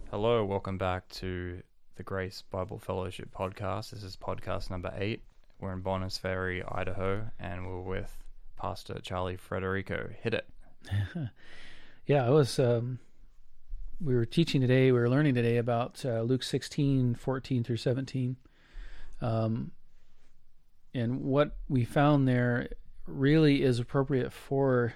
Hello, welcome back to the Grace Bible Fellowship podcast. This is podcast number 8. We're in Bonners Ferry, Idaho, and we're with Pastor Charlie Frederico. Hit it. Yeah, we were teaching today, we were learning today about Luke 16, 14 through 17. And what we found there really is appropriate for,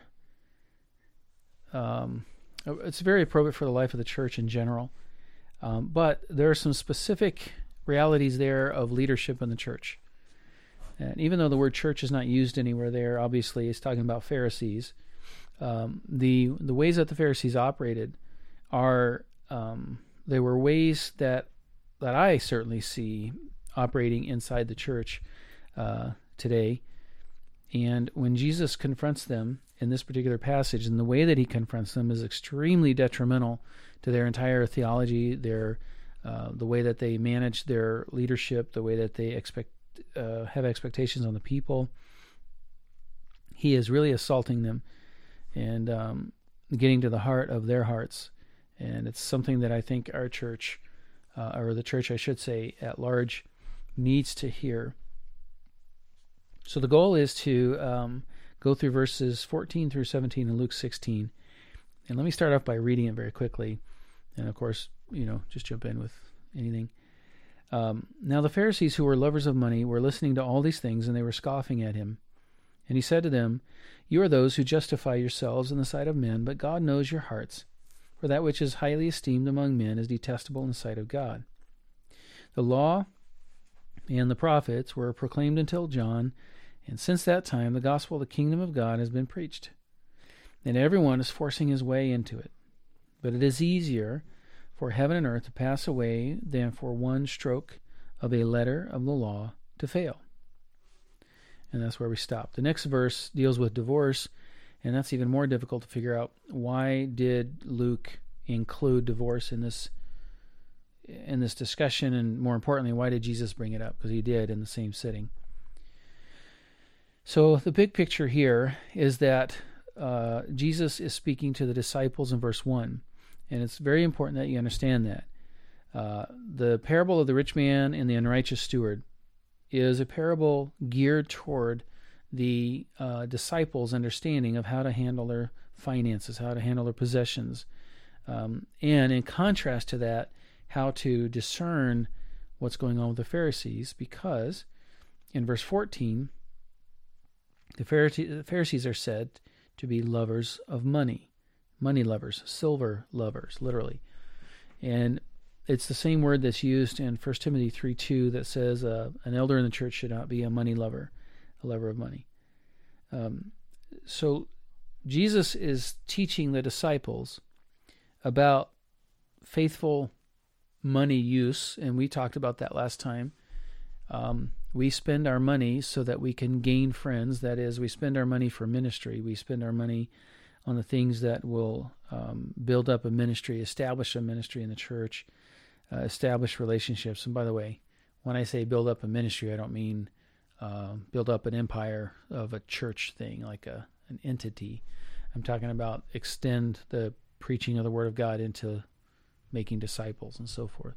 it's very appropriate for the life of the church in general. But there are some specific realities there of leadership in the church. And even though the word church is not used anywhere there, obviously it's talking about Pharisees. The ways that the Pharisees operated are, they were ways that I certainly see operating inside the church today. And when Jesus confronts them in this particular passage, and the way that he confronts them is extremely detrimental to their entire theology, the way that they manage their leadership, the way that they have expectations on the people. He is really assaulting them and getting to the heart of their hearts. And it's something that I think our church, or the church I should say at large, needs to hear. So the goal is to go through verses 14 through 17 in Luke 16. And let me start off by reading it very quickly. And of course, just jump in with anything. Now the Pharisees, who were lovers of money, were listening to all these things, and they were scoffing at him. And he said to them, "You are those who justify yourselves in the sight of men, but God knows your hearts. For that which is highly esteemed among men is detestable in the sight of God. The law and the prophets were proclaimed until John, and since that time the gospel of the kingdom of God has been preached. And everyone is forcing his way into it. But it is easier for heaven and earth to pass away than for one stroke of a letter of the law to fail." And that's where we stop. The next verse deals with divorce, and that's even more difficult to figure out. Why did Luke include divorce in this discussion? And more importantly, why did Jesus bring it up? Because he did in the same sitting. So the big picture here is that Jesus is speaking to the disciples in verse 1. And it's very important that you understand that. The parable of the rich man and the unrighteous steward is a parable geared toward the disciples' understanding of how to handle their finances, how to handle their possessions. And in contrast to that, how to discern what's going on with the Pharisees, because in verse 14, the Pharisees are said to be lovers of money lovers, silver lovers, literally. And it's the same word that's used in 1 Timothy 3:2 that says an elder in the church should not be a money lover, a lover of money. So Jesus is teaching the disciples about faithful money use, and we talked about that last time. We spend our money so that we can gain friends. That is, we spend our money for ministry. We spend our money on the things that will build up a ministry, establish a ministry in the church, establish relationships. And by the way, when I say build up a ministry, I don't mean build up an empire of a church thing, like an entity. I'm talking about extend the preaching of the Word of God into making disciples and so forth.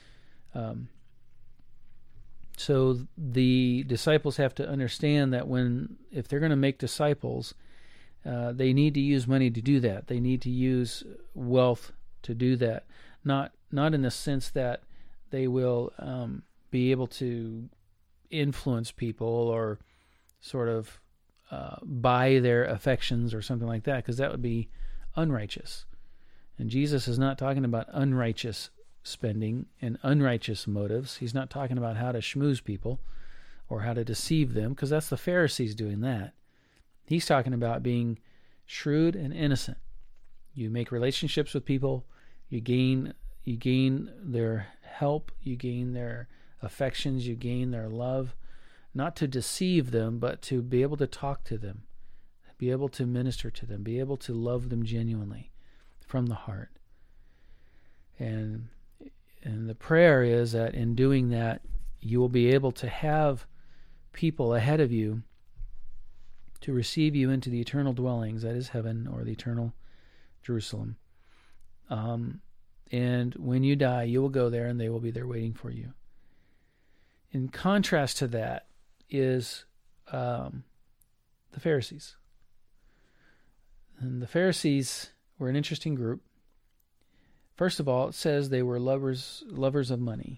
So the disciples have to understand that if they're going to make disciples, they need to use money to do that. They need to use wealth to do that. Not in the sense that they will be able to influence people or sort of buy their affections or something like that, because that would be unrighteous. And Jesus is not talking about unrighteous spending and unrighteous motives. He's not talking about how to schmooze people or how to deceive them, because that's the Pharisees doing that. He's talking about being shrewd and innocent. You make relationships with people, you gain their help, you gain their affections, you gain their love, not to deceive them, but to be able to talk to them, be able to minister to them, be able to love them genuinely from the heart. And the prayer is that in doing that, you will be able to have people ahead of you to receive you into the eternal dwellings, that is heaven, or the eternal Jerusalem. and when you die, you will go there and they will be there waiting for you. In contrast to that is the Pharisees. And the Pharisees were an interesting group. First of all, it says they were lovers of money.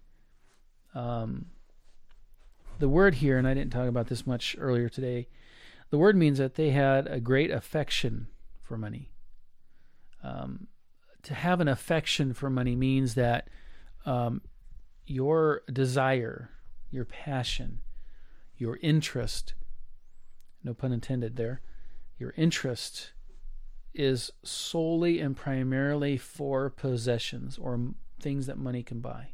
The word here, and I didn't talk about this much earlier today, the word means that they had a great affection for money. To have an affection for money means that your desire, your passion, your interest, no pun intended there, your interest is solely and primarily for possessions or things that money can buy.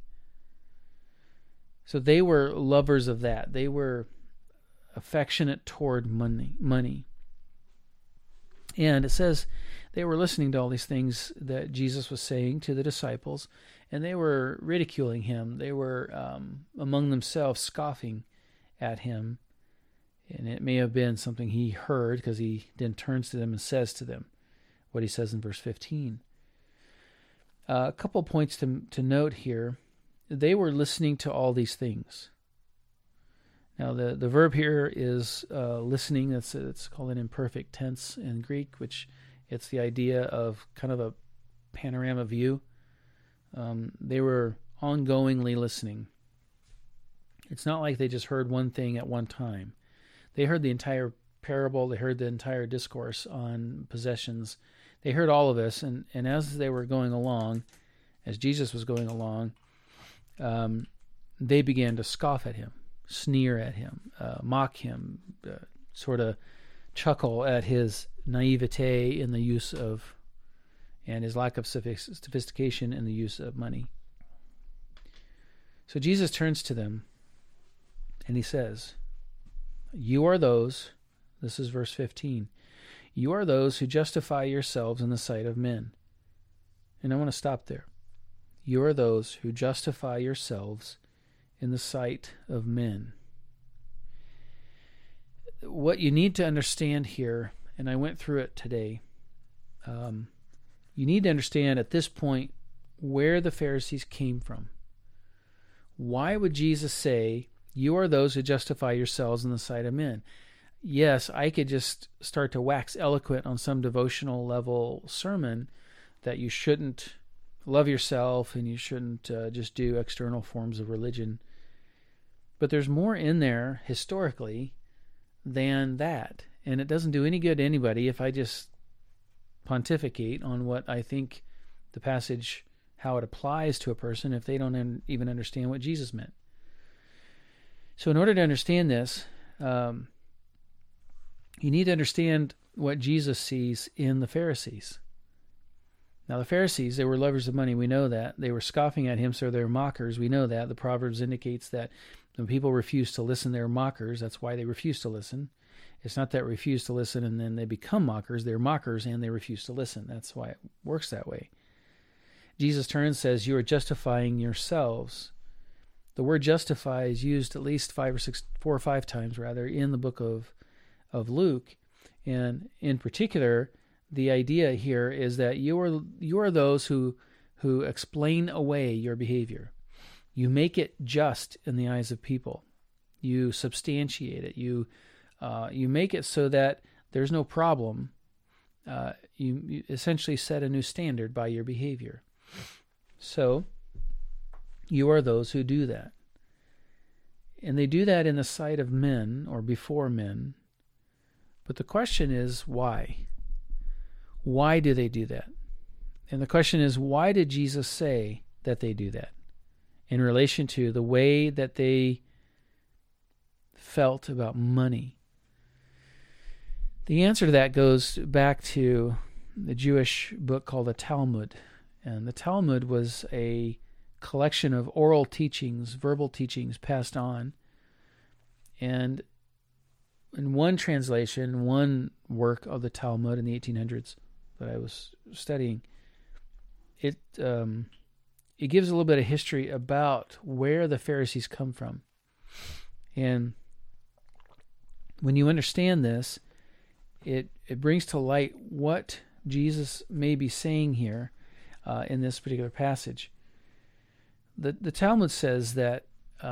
So they were lovers of that. They were affectionate toward money. And it says they were listening to all these things that Jesus was saying to the disciples, and they were ridiculing him. They were among themselves scoffing at him. And it may have been something he heard, because he then turns to them and says to them what he says in verse 15. A couple points to note here. They were listening to all these things. Now, the verb here is listening. It's called an imperfect tense in Greek, which it's the idea of kind of a panorama view. They were ongoingly listening. It's not like they just heard one thing at one time. They heard the entire parable. They heard the entire discourse on possessions. They heard all of this, and as they were going along, as Jesus was going along, they began to scoff at him, sneer at him, mock him, sort of chuckle at his naivete in the use of, and his lack of sophistication in the use of money. So Jesus turns to them and he says, "You are those," this is verse 15, "you are those who justify yourselves in the sight of men." And I want to stop there. You are those who justify yourselves in the sight of men. What you need to understand here, and I went through it today, you need to understand at this point where the Pharisees came from. Why would Jesus say, "You are those who justify yourselves in the sight of men"? Yes, I could just start to wax eloquent on some devotional level sermon that you shouldn't love yourself and you shouldn't just do external forms of religion. But there's more in there historically than that. And it doesn't do any good to anybody if I just pontificate on what I think the passage, how it applies to a person, if they don't even understand what Jesus meant. So in order to understand this, you need to understand what Jesus sees in the Pharisees. Now, the Pharisees, they were lovers of money. We know that. They were scoffing at him, so they're mockers. We know that. The Proverbs indicates that when people refuse to listen, they're mockers. That's why they refuse to listen. It's not that refuse to listen and then they become mockers. They're mockers and they refuse to listen. That's why it works that way. Jesus turns and says, "You are justifying yourselves." The word justify is used at least 4 or 5 times in the book of Luke. And in particular, the idea here is that you are those who explain away your behavior. You make it just in the eyes of people. You substantiate it. You make it so that there's no problem. You essentially set a new standard by your behavior. So you are those who do that. And they do that in the sight of men or before men. But the question is, why? Why do they do that? And the question is, why did Jesus say that they do that in relation to the way that they felt about money? The answer to that goes back to the Jewish book called the Talmud. And the Talmud was a collection of oral teachings, verbal teachings passed on. And in one translation, one work of the Talmud in the 1800s that I was studying, it gives a little bit of history about where the Pharisees come from. And when you understand this, it brings to light what Jesus may be saying here. in this particular passage. The Talmud says that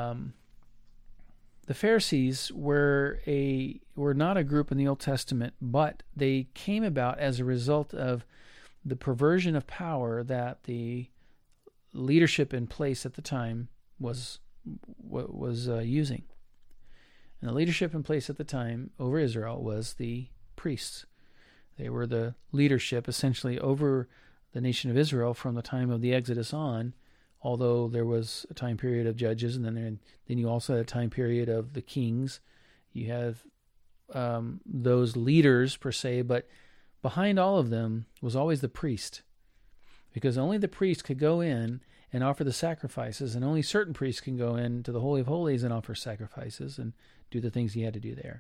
the Pharisees were not a group in the Old Testament, but they came about as a result of the perversion of power that the leadership in place at the time was using. And the leadership in place at the time over Israel was the priests. They were the leadership essentially over the nation of Israel from the time of the Exodus on, although there was a time period of judges, and then you also had a time period of the kings. You have those leaders per se, but behind all of them was always the priest, because only the priest could go in and offer the sacrifices, and only certain priests can go into the Holy of Holies and offer sacrifices and do the things he had to do there.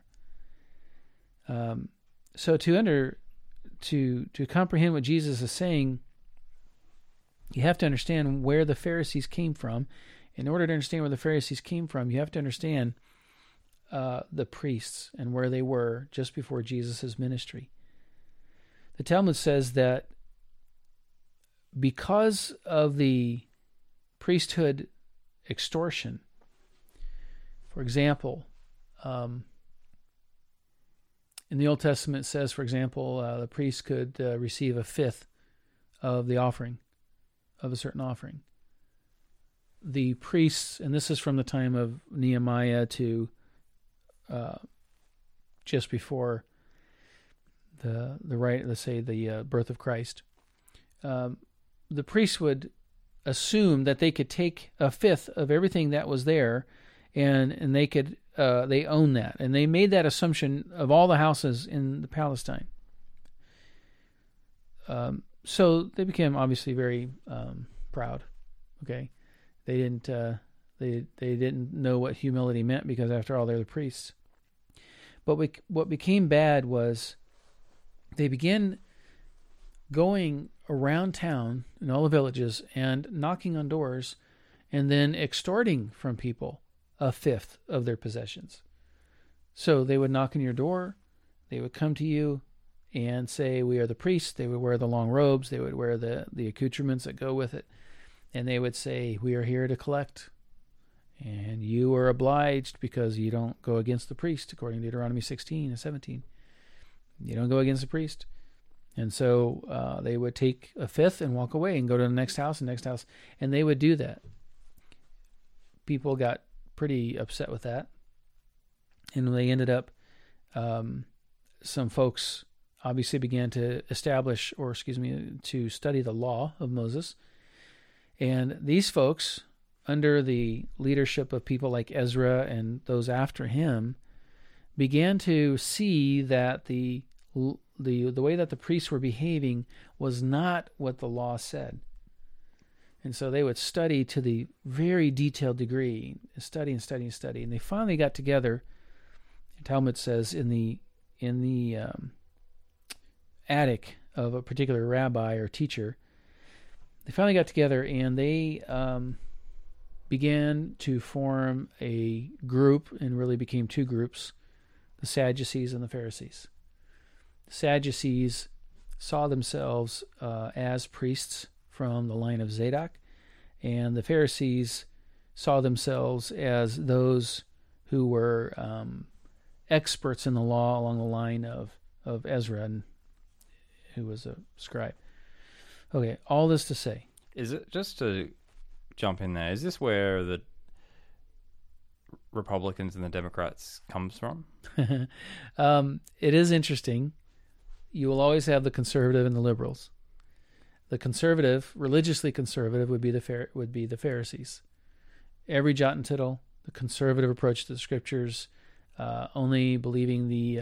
So to comprehend what Jesus is saying, you have to understand where the Pharisees came from. In order to understand where the Pharisees came from, you have to understand the priests and where they were just before Jesus' ministry. The Talmud says that because of the priesthood extortion, for example, in the Old Testament it says, for example, the priest could receive a fifth of the offering, of a certain offering. The priests, and this is from the time of Nehemiah to just before the birth of Christ, the priests would assume that they could take a fifth of everything that was there, and they could they own that, and they made that assumption of all the houses in the Palestine. So they became obviously very proud. Okay, they didn't know what humility meant, because after all, they're the priests. But what became bad was they began going around town in all the villages and knocking on doors, and then extorting from people a fifth of their possessions. So they would knock on your door, they would come to you and say, "We are the priests." They would wear the long robes, they would wear the accoutrements that go with it, and they would say, "We are here to collect, and you are obliged because you don't go against the priest," according to Deuteronomy 16 and 17. You don't go against the priest. And so they would take a fifth and walk away and go to the next house and next house, and they would do that. People got pretty upset with that, and they ended up, some folks obviously began to to study the law of Moses. And these folks, under the leadership of people like Ezra and those after him, began to see that the way that the priests were behaving was not what the law said. And so they would study to the very detailed degree, study. And they finally got together, Talmud says, in the attic of a particular rabbi or teacher. They finally got together, and they began to form a group, and really became two groups, the Sadducees and the Pharisees. The Sadducees saw themselves as priests from the line of Zadok, and the Pharisees saw themselves as those who were experts in the law along the line of Ezra, who was a scribe. Okay, all this to say, is it, just to jump in there, is this where the Republicans and the Democrats comes from? It is interesting. You will always have the conservative and the liberals. The conservative, religiously conservative, would be the Pharisees. Every jot and tittle, the conservative approach to the scriptures, only believing the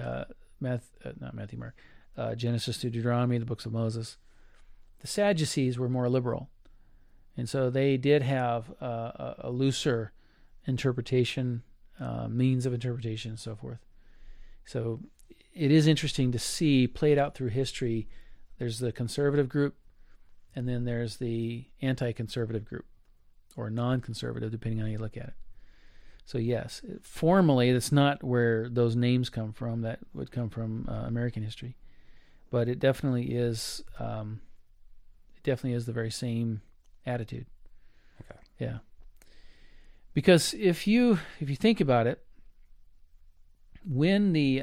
Genesis to Deuteronomy, the books of Moses. The Sadducees were more liberal, and so they did have a looser interpretation, means of interpretation, and so forth. So it is interesting to see played out through history. There's the conservative group, and then there's the anti-conservative group, or non-conservative, depending on how you look at it. So yes, formally, that's not where those names come from. That would come from American history, but it definitely is. It definitely is the very same attitude. Okay. Yeah. Because if you think about it, when the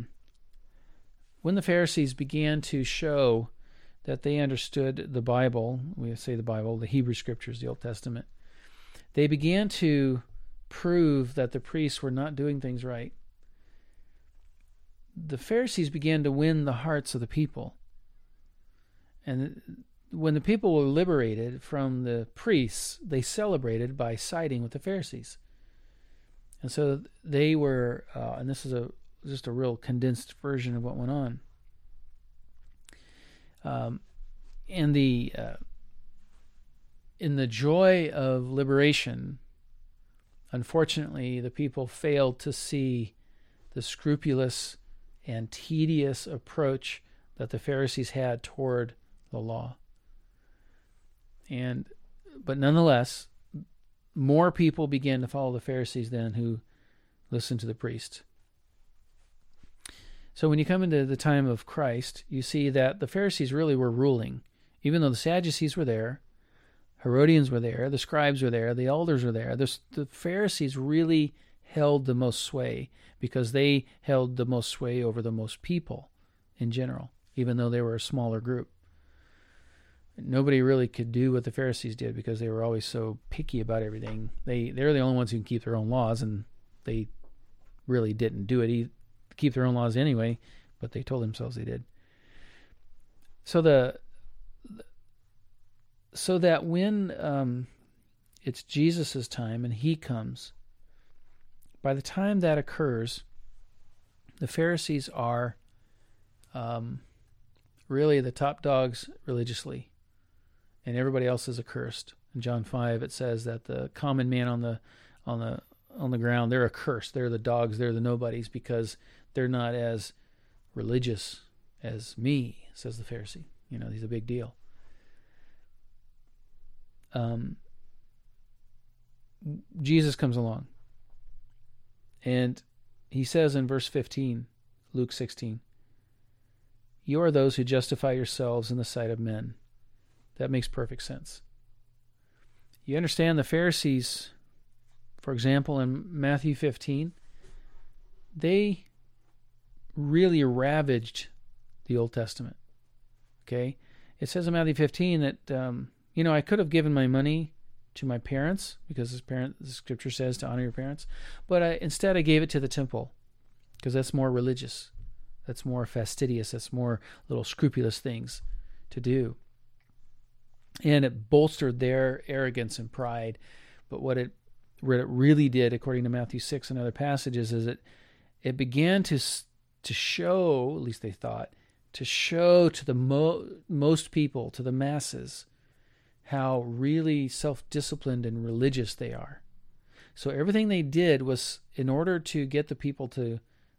Pharisees began to show that they understood the Bible, we say the Bible, the Hebrew Scriptures, the Old Testament, they began to prove that the priests were not doing things right. The Pharisees began to win the hearts of the people. And when the people were liberated from the priests, they celebrated by siding with the Pharisees. And so they were, and this is just a real condensed version of what went on. In the joy of liberation, unfortunately, the people failed to see the scrupulous and tedious approach that the Pharisees had toward the law. But nonetheless, more people began to follow the Pharisees than who listened to the priest. So when you come into the time of Christ, you see that the Pharisees really were ruling. Even though the Sadducees were there, Herodians were there, the scribes were there, the elders were there, the Pharisees really held the most sway because they held the most sway over the most people in general, even though they were a smaller group. Nobody really could do what the Pharisees did because they were always so picky about everything. They're the only ones who can keep their own laws, and they really didn't do it keep their own laws anyway, but they told themselves they did. So that when it's Jesus' time and he comes, by the time that occurs, the Pharisees are really the top dogs religiously, and everybody else is accursed. In John 5, it says that the common man on the ground, they're accursed. They're the dogs. They're the nobodies because they're not as religious as me, says the Pharisee. He's a big deal. Jesus comes along, and he says in verse 15, Luke 16, "You are those who justify yourselves in the sight of men." That makes perfect sense. You understand the Pharisees, for example, in Matthew 15, they really ravaged the Old Testament. Okay? It says in Matthew 15 that, I could have given my money to my parents, because the scripture says to honor your parents, but instead I gave it to the temple, because that's more religious. That's more fastidious. That's more little scrupulous things to do. And it bolstered their arrogance and pride. But what it really did, according to Matthew 6 and other passages, is it began to show, at least they thought, to show to the most people, to the masses, how really self-disciplined and religious they are. So everything they did was in order to get the people to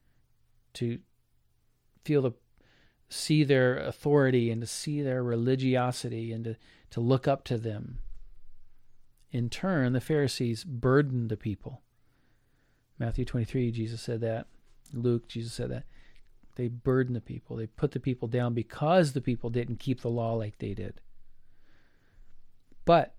see their authority and to see their religiosity and to look up to them. In turn, the Pharisees burdened the people. Matthew 23, Jesus said that. Luke, Jesus said that. They burdened the people. They put the people down because the people didn't keep the law like they did. But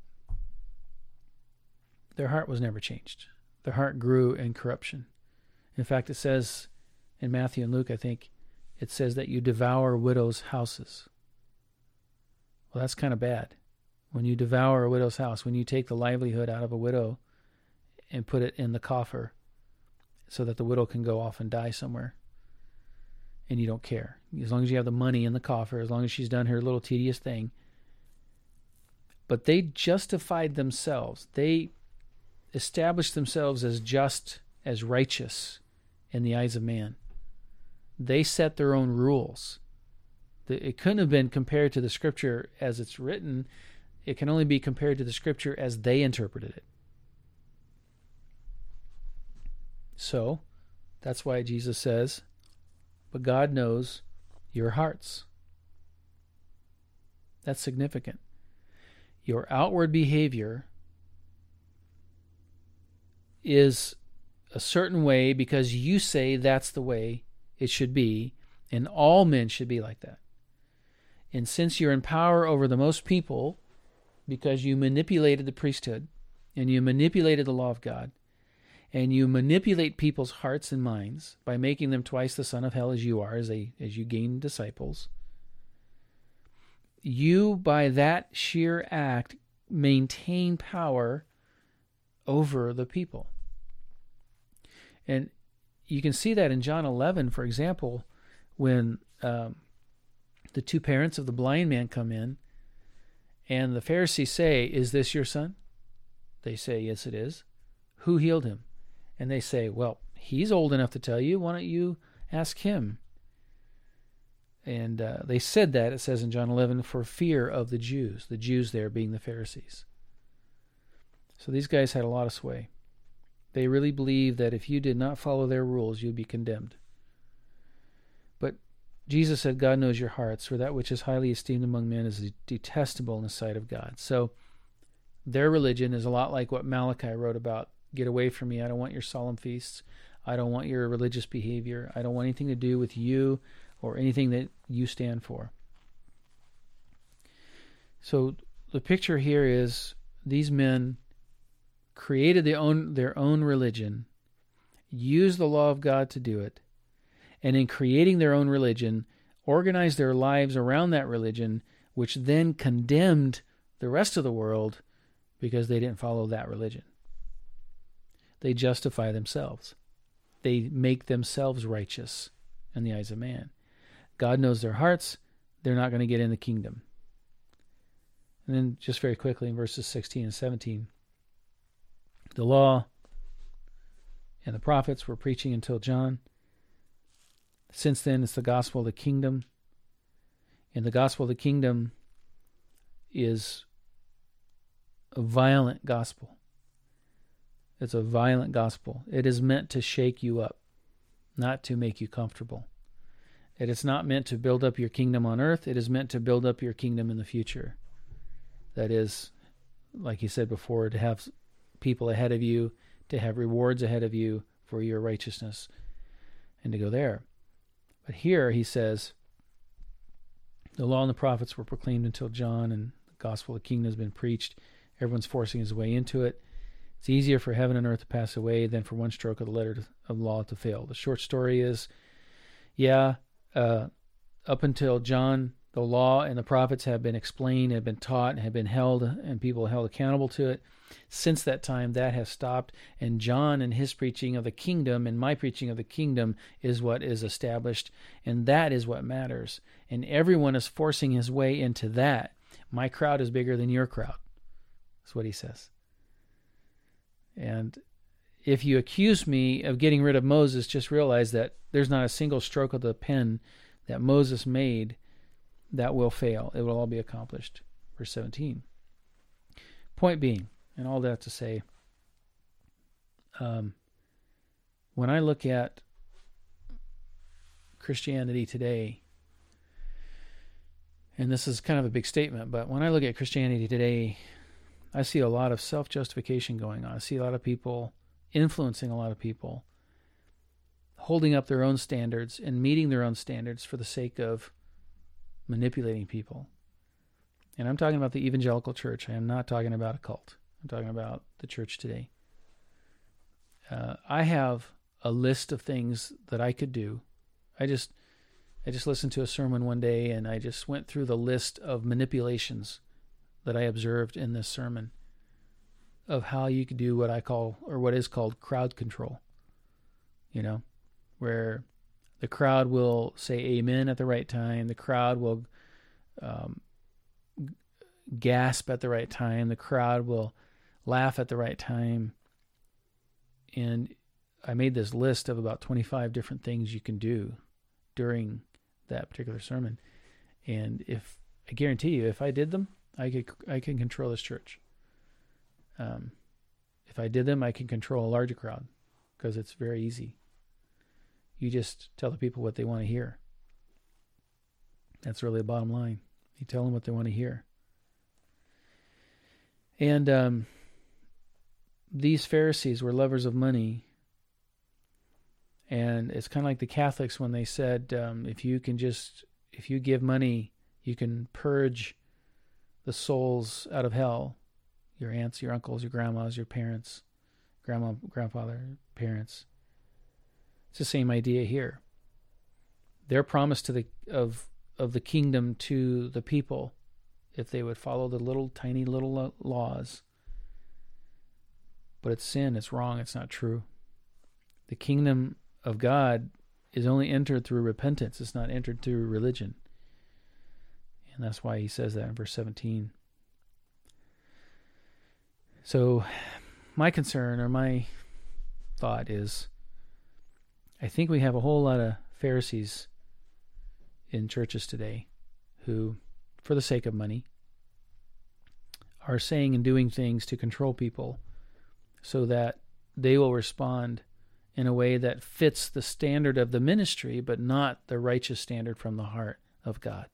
their heart was never changed. Their heart grew in corruption. In fact, it says in Matthew and Luke, I think, it says that you devour widows' houses. Well, that's kind of bad. When you devour a widow's house, when you take the livelihood out of a widow and put it in the coffer so that the widow can go off and die somewhere, and you don't care. As long as you have the money in the coffer, as long as she's done her little tedious thing. But they justified themselves. They established themselves as just, as righteous in the eyes of man. They set their own rules. It couldn't have been compared to the scripture as it's written. It can only be compared to the scripture as they interpreted it. So, that's why Jesus says, but God knows your hearts. That's significant. Your outward behavior is a certain way because you say that's the way it should be, and all men should be like that. And since you're in power over the most people, because you manipulated the priesthood, and you manipulated the law of God, and you manipulate people's hearts and minds by making them twice the son of hell as you are, as you gain disciples, you, by that sheer act, maintain power over the people. And you can see that in John 11, for example, when the two parents of the blind man come in, and the Pharisees say, "Is this your son?" They say, "Yes, it is." "Who healed him?" And they say, "Well, he's old enough to tell you. Why don't you ask him?" And they said that, it says in John 11, for fear of the Jews there being the Pharisees. So these guys had a lot of sway. They really believed that if you did not follow their rules, you'd be condemned. But Jesus said, God knows your hearts, for that which is highly esteemed among men is detestable in the sight of God. So their religion is a lot like what Malachi wrote about. Get away from me. I don't want your solemn feasts. I don't want your religious behavior. I don't want anything to do with you or anything that you stand for. So the picture here is these men created their own religion, used the law of God to do it, and in creating their own religion, organized their lives around that religion, which then condemned the rest of the world because they didn't follow that religion. They justify themselves. They make themselves righteous in the eyes of man. God knows their hearts. They're not going to get in the kingdom. And then just very quickly in verses 16 and 17, the law and the prophets were preaching until John. Since then, it's the gospel of the kingdom. And the gospel of the kingdom is a violent gospel. It's a violent gospel. It is meant to shake you up, not to make you comfortable. It is not meant to build up your kingdom on earth. It is meant to build up your kingdom in the future. That is, like he said before, to have people ahead of you, to have rewards ahead of you for your righteousness, and to go there. But here he says, the law and the prophets were proclaimed until John, and the gospel of the kingdom has been preached. Everyone's forcing his way into it. It's easier for heaven and earth to pass away than for one stroke of the letter of law to fail. The short story is, up until John, the law and the prophets have been explained, have been taught, and have been held, and people held accountable to it. Since that time, that has stopped, and John and his preaching of the kingdom and my preaching of the kingdom is what is established, and that is what matters. And everyone is forcing his way into that. My crowd is bigger than your crowd. That's what he says. And if you accuse me of getting rid of Moses, just realize that there's not a single stroke of the pen that Moses made that will fail. It will all be accomplished. Verse 17. Point being, and all that to say, when I look at Christianity today, and this is kind of a big statement, but when I look at Christianity today, I see a lot of self-justification going on. I see a lot of people influencing a lot of people, holding up their own standards and meeting their own standards for the sake of manipulating people. And I'm talking about the evangelical church. I am not talking about a cult. I'm talking about the church today. I have a list of things that I could do. I just listened to a sermon one day, and I just went through the list of manipulations that I observed in this sermon of how you could do what I call, or what is called, crowd control. You know, where the crowd will say amen at the right time. The crowd will gasp at the right time. The crowd will laugh at the right time. And I made this list of about 25 different things you can do during that particular sermon. And if I guarantee you, if I did them, I can control this church. If I did them, I can control a larger crowd, because it's very easy. You just tell the people what they want to hear. That's really the bottom line. You tell them what they want to hear. And these Pharisees were lovers of money. And it's kind of like the Catholics when they said, if you give money, You can purge the souls out of hell, your aunts, your uncles, your grandmas, your parents, grandfather, parents. It's the same idea here. Their promise to of the kingdom to the people, if they would follow the tiny little laws. But it's sin, it's wrong, it's not true. The kingdom of God is only entered through repentance. It's not entered through religion. And that's why he says that in verse 17. So my concern or my thought is, I think we have a whole lot of Pharisees in churches today who, for the sake of money, are saying and doing things to control people so that they will respond in a way that fits the standard of the ministry, but not the righteous standard from the heart of God.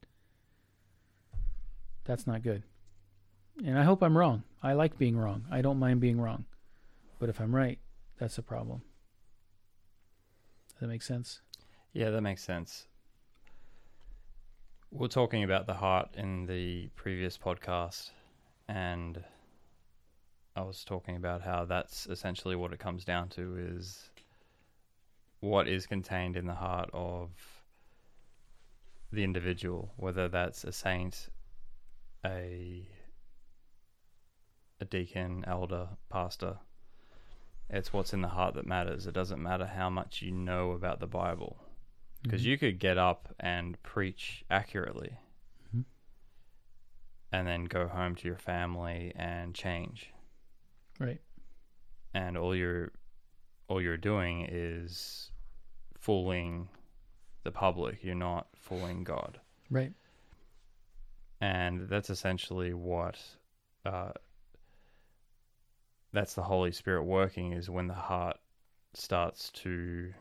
That's not good. And I hope I'm wrong. I like being wrong. I don't mind being wrong. But if I'm right, that's a problem. Does that make sense? Yeah, that makes sense. We were talking about the heart in the previous podcast, and I was talking about how that's essentially what it comes down to, is what is contained in the heart of the individual, whether that's a saint, a deacon, elder, pastor. It's what's in the heart that matters. It doesn't matter how much you know about the Bible, because you could get up and preach accurately and then go home to your family and change. Right. And all you're doing is fooling the public. You're not fooling God. Right. And that's essentially what that's the Holy Spirit working, is when the heart starts to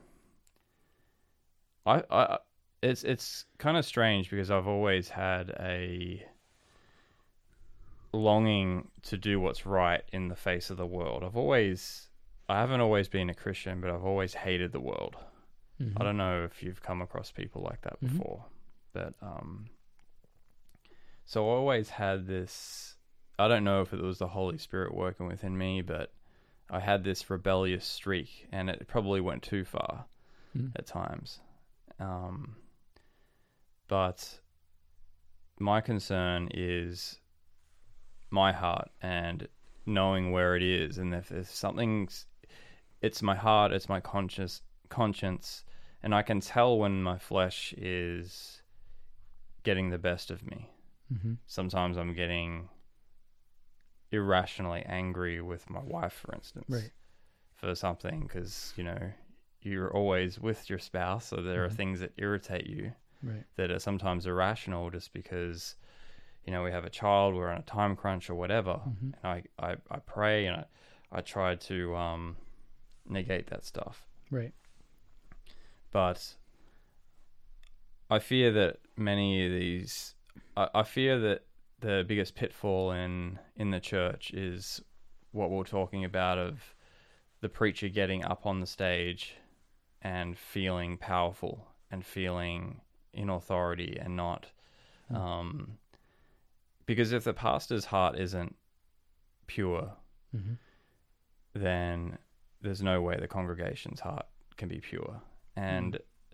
it's kind of strange, because I've always had a longing to do what's right in the face of the world. I haven't always been a Christian, but I've always hated the world. I don't know if you've come across people like that before, but so I always had this, I don't know if it was the Holy Spirit working within me, but I had this rebellious streak, and it probably went too far at times. But my concern is my heart and knowing where it is, and if something's, it's my heart, it's my conscience, and I can tell when my flesh is getting the best of me. Sometimes I'm getting irrationally angry with my wife, for instance, for something, because you're always with your spouse, so there are things that irritate you that are sometimes irrational, just because we have a child, we're on a time crunch or whatever. And I pray, and I try to negate that stuff. Right. But I fear that many of these, I fear that the biggest pitfall in the church is what we're talking about, of the preacher getting up on the stage and feeling powerful and feeling in authority, and not, because if the pastor's heart isn't pure, then there's no way the congregation's heart can be pure. And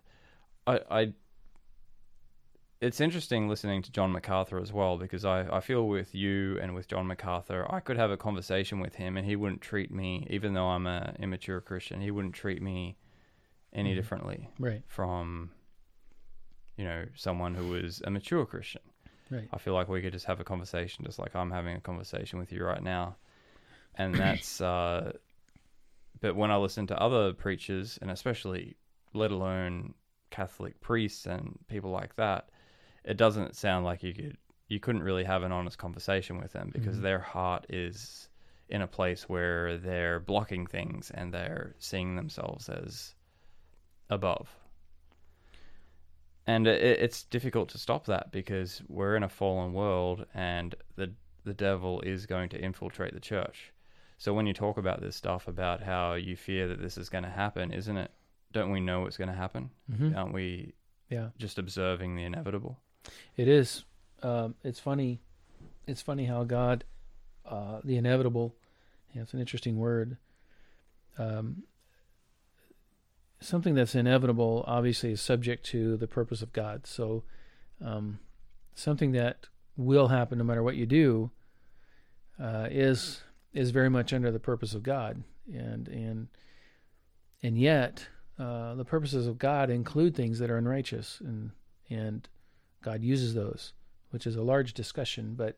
it's interesting listening to John MacArthur as well, because I feel with you and with John MacArthur, I could have a conversation with him and he wouldn't treat me, even though I'm an immature Christian, he wouldn't treat me any differently from, someone who is a mature Christian. Right. I feel like we could just have a conversation just like I'm having a conversation with you right now. And that's, but when I listen to other preachers, and especially, let alone Catholic priests and people like that, it doesn't sound like you couldn't really have an honest conversation with them, because their heart is in a place where they're blocking things and they're seeing themselves as above. And it's difficult to stop that, because we're in a fallen world, and the devil is going to infiltrate the church. So when you talk about this stuff, about how you fear that this is going to happen, isn't it? Don't we know it's going to happen? Aren't we just observing the inevitable? It is. it's funny. It's funny how God, the inevitable, it's an interesting word. Something that's inevitable obviously is subject to the purpose of God. So something that will happen no matter what you do is very much under the purpose of God, and yet the purposes of God include things that are unrighteous, and God uses those, which is a large discussion, but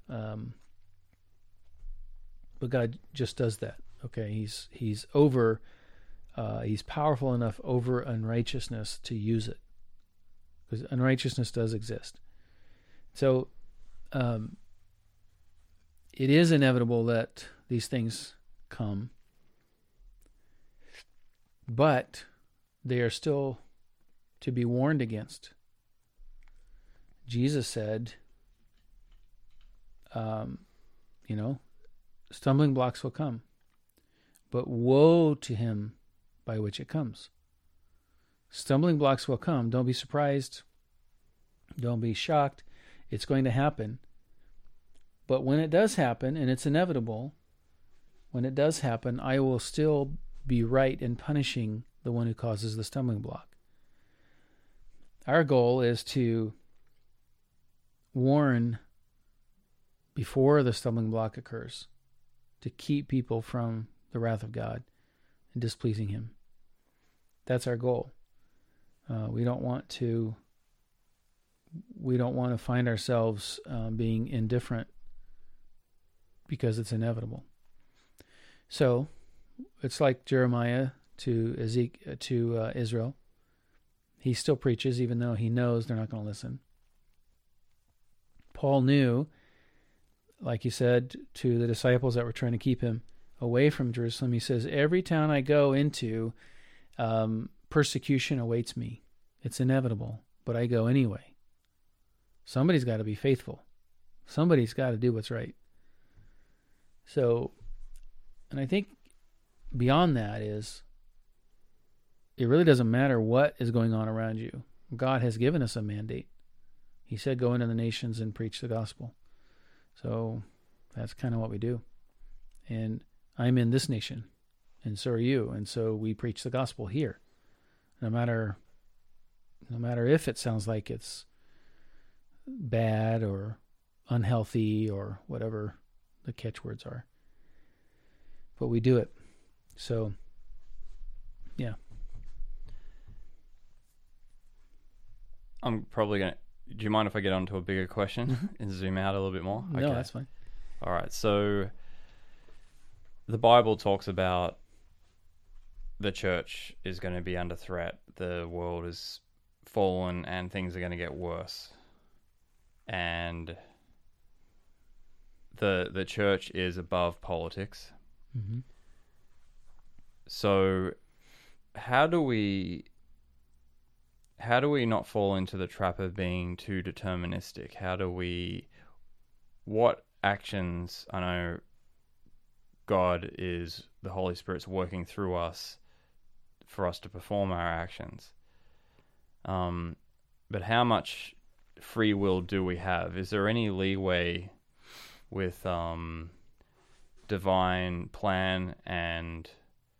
God just does that. Okay, he's over. He's powerful enough over unrighteousness to use it, because unrighteousness does exist. So it is inevitable that these things come, but they are still to be warned against. Jesus said, stumbling blocks will come, but woe to him by which it comes. Stumbling blocks will come. Don't be surprised. Don't be shocked. It's going to happen. But when it does happen, and it's inevitable, when it does happen, I will still be right in punishing the one who causes the stumbling block. Our goal is to warn before the stumbling block occurs, to keep people from the wrath of God and displeasing him. That's our goal. We don't want to find ourselves being indifferent because it's inevitable. So it's like Jeremiah to Israel. He still preaches even though he knows they're not going to listen. Paul knew, like he said to the disciples that were trying to keep him away from Jerusalem, he says, every town I go into, persecution awaits me. It's inevitable, but I go anyway. Somebody's got to be faithful. Somebody's got to do what's right. So, and I think beyond that is, it really doesn't matter what is going on around you. God has given us a mandate. He said, go into the nations and preach the gospel. So that's kind of what we do. And I'm in this nation, and so are you. And so we preach the gospel here. No matter if it sounds like it's bad or unhealthy or whatever the catchwords are. But we do it. So, yeah. I'm probably going to... Do you mind if I get on to a bigger question and zoom out a little bit more? No, that's fine. All right. So the Bible talks about the church is going to be under threat. The world is fallen and things are going to get worse. And the church is above politics. Mm-hmm. So how do we not fall into the trap of being too deterministic? What actions, I know God is, the Holy Spirit's working through us for us to perform our actions. But how much free will do we have? Is there any leeway with divine plan and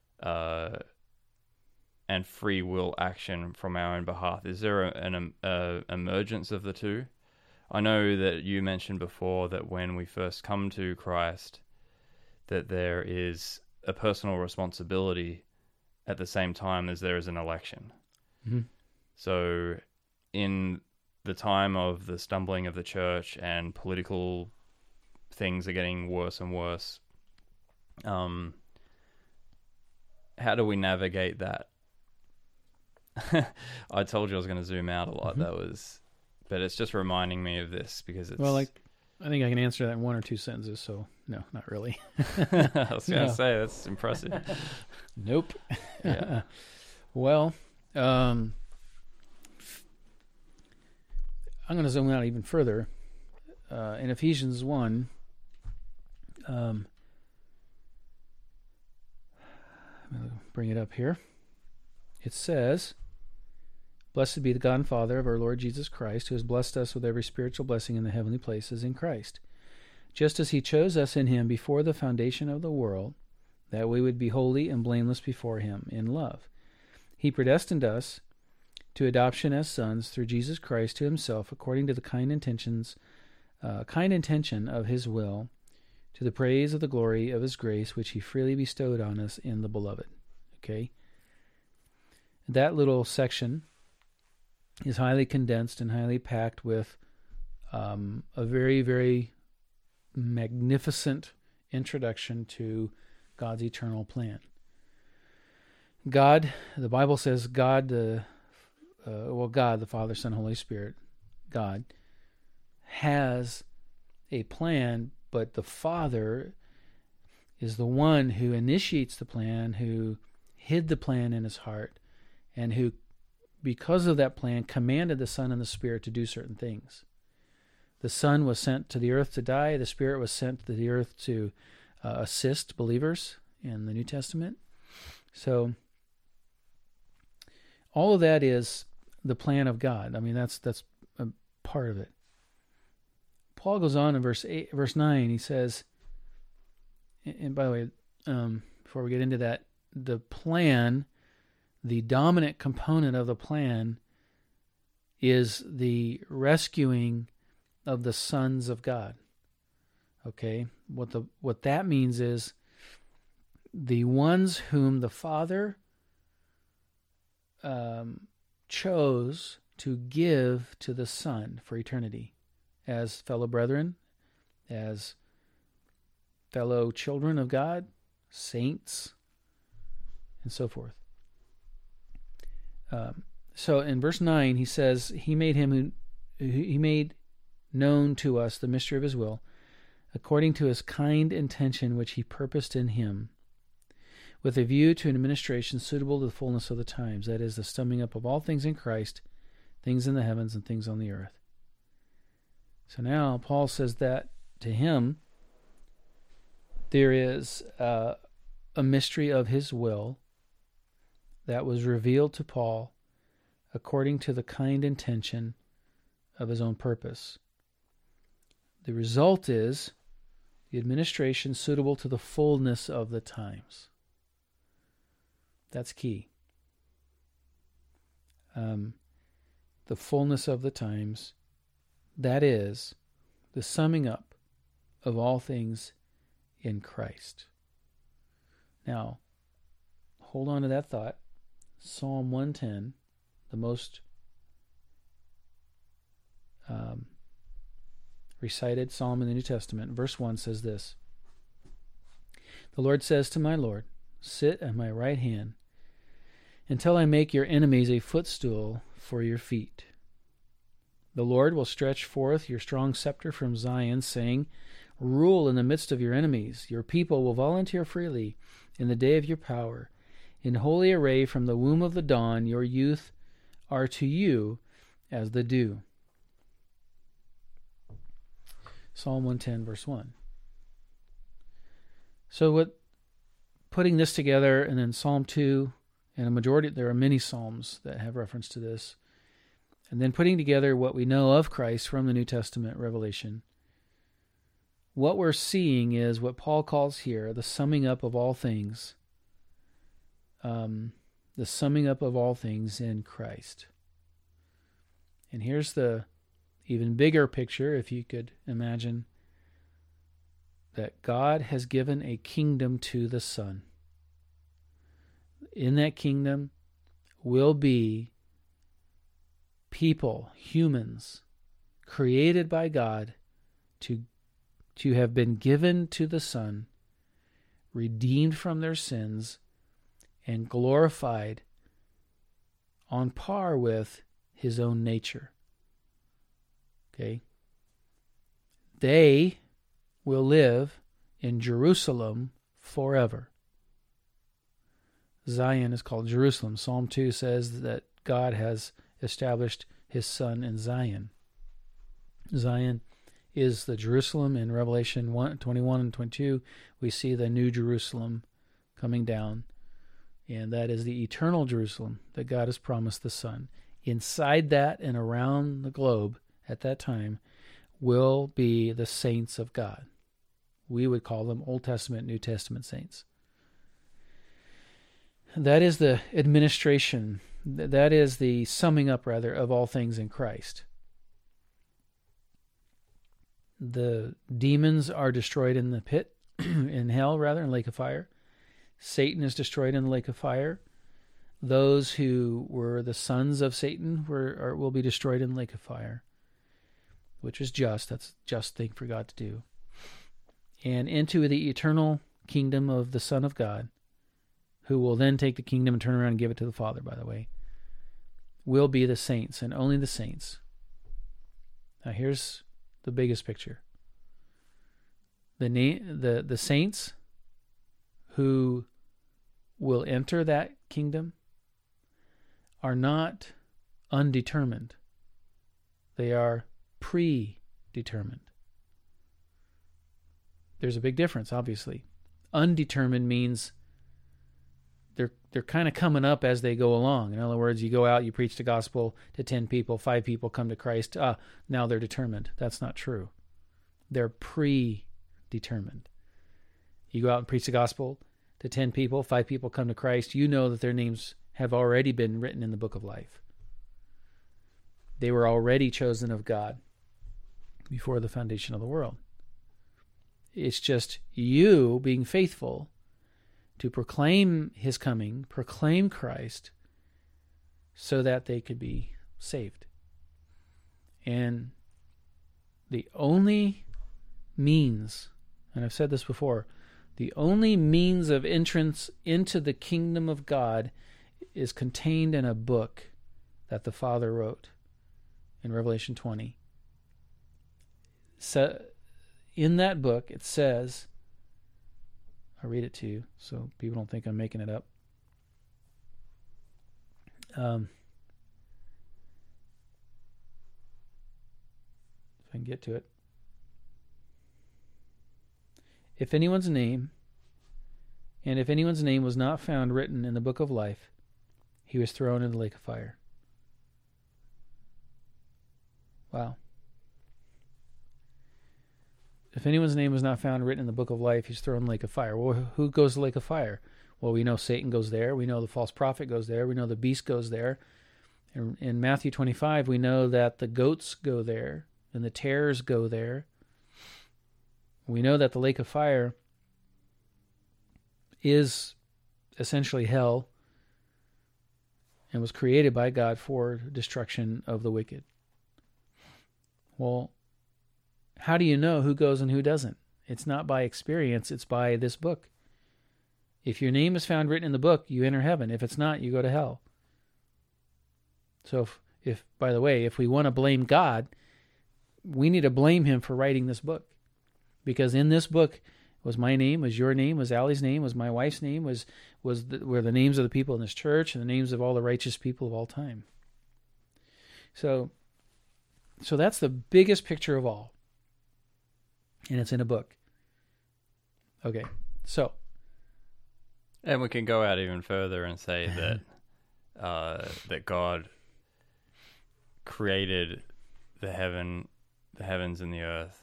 free will action from our own behalf? Is there an emergence of the two? I know that you mentioned before that when we first come to Christ, that there is a personal responsibility at the same time as there is an election. Mm-hmm. So in the time of the stumbling of the church and political things are getting worse and worse, how do we navigate that? I told you I was going to zoom out a lot. Mm-hmm. But it's just reminding me of this because it's... Well, I think I can answer that in one or two sentences, so no, not really. I was going to say, that's impressive. Nope. Yeah. Well, I'm going to zoom out even further. In Ephesians 1, I'm going to bring it up here. It says, Blessed be the God and Father of our Lord Jesus Christ, who has blessed us with every spiritual blessing in the heavenly places in Christ, just as he chose us in him before the foundation of the world, that we would be holy and blameless before him in love. He predestined us to adoption as sons through Jesus Christ to himself, according to the kind intention of his will, to the praise of the glory of his grace, which he freely bestowed on us in the Beloved. Okay? That little section is highly condensed and highly packed with a very, very magnificent introduction to God's eternal plan. God, the Bible says God, the Father, Son, Holy Spirit, God, has a plan, but the Father is the one who initiates the plan, who hid the plan in his heart, and who, because of that plan, commanded the Son and the Spirit to do certain things. The Son was sent to the earth to die. The Spirit was sent to the earth to assist believers in the New Testament. So all of that is the plan of God. I mean, that's a part of it. Paul goes on in verse 9. He says, and by the way, before we get into that, the plan, the dominant component of the plan, is the rescuing of the sons of God. Okay, what that means is the ones whom the Father chose to give to the Son for eternity, as fellow brethren, as fellow children of God, saints, and so forth. So in verse 9, he says, he made known to us the mystery of his will, according to his kind intention which he purposed in him, with a view to an administration suitable to the fullness of the times, that is, the summing up of all things in Christ, things in the heavens and things on the earth. So now Paul says that to him there is a mystery of his will that was revealed to Paul according to the kind intention of his own purpose. The result is the administration suitable to the fullness of the times. That's key. The fullness of the times, that is the summing up of all things in Christ. Now, hold on to that thought. Psalm 110, the most recited psalm in the New Testament, verse 1 says this: The Lord says to my Lord, sit at my right hand until I make your enemies a footstool for your feet. The Lord will stretch forth your strong scepter from Zion, saying, rule in the midst of your enemies. Your people will volunteer freely in the day of your power. In holy array from the womb of the dawn, your youth are to you as the dew. Psalm 110, verse 1. So putting this together, and then Psalm 2, and a majority, there are many psalms that have reference to this, and then putting together what we know of Christ from the New Testament revelation, what we're seeing is what Paul calls here the summing up of all things. The summing up of all things in Christ. And here's the even bigger picture, if you could imagine, that God has given a kingdom to the Son. In that kingdom will be people, humans, created by God to have been given to the Son, redeemed from their sins, and glorified on par with his own nature. Okay? They will live in Jerusalem forever. Zion is called Jerusalem. Psalm 2 says that God has established his Son in Zion. Zion is the Jerusalem. In Revelation 21 and 22, we see the new Jerusalem coming down, and that is the eternal Jerusalem that God has promised the Son. inside that and around the globe at that time will be the saints of God. We would call them Old Testament, New Testament saints. That is the administration, that is the summing up, rather, of all things in Christ. The demons are destroyed in the pit, in hell, rather, in lake of fire. Satan is destroyed in the lake of fire. Those who were the sons of Satan will be destroyed in the lake of fire, which is just. That's a just thing for God to do. And into the eternal kingdom of the Son of God, who will then take the kingdom and turn around and give it to the Father, by the way, will be the saints, and only the saints. Now here's the biggest picture. The saints who will enter that kingdom are not undetermined. They are predetermined. There's a big difference, obviously. Undetermined means they're kind of coming up as they go along. In other words, you go out, you preach the gospel to 10 people, 5 people come to Christ. Now they're determined. That's not true. They're predetermined. You go out and preach the gospel to 10 people, 5 people come to Christ. You know that their names have already been written in the book of life. They were already chosen of God before the foundation of the world. It's just you being faithful to proclaim his coming, proclaim Christ, so that they could be saved. And the only means, and I've said this before, the only means of entrance into the kingdom of God is contained in a book that the Father wrote in Revelation 20. So in that book, it says, I'll read it to you so people don't think I'm making it up. If I can get to it. If anyone's name was not found written in the book of life, he was thrown in the lake of fire. Wow. If anyone's name was not found written in the book of life, he's thrown in the lake of fire. Well, who goes to the lake of fire? Well, we know Satan goes there. We know the false prophet goes there. We know the beast goes there. In Matthew 25, we know that the goats go there and the tares go there. We know that the lake of fire is essentially hell and was created by God for destruction of the wicked. Well, how do you know who goes and who doesn't? It's not by experience, it's by this book. If your name is found written in the book, you enter heaven. If it's not, you go to hell. So if by the way, if we want to blame God, we need to blame him for writing this book. Because in this book was my name, was your name, was Allie's name, was my wife's name, were the names of the people in this church and the names of all the righteous people of all time. So that's the biggest picture of all. And it's in a book. Okay, so. And we can go out even further and say that that God created the heavens and the earth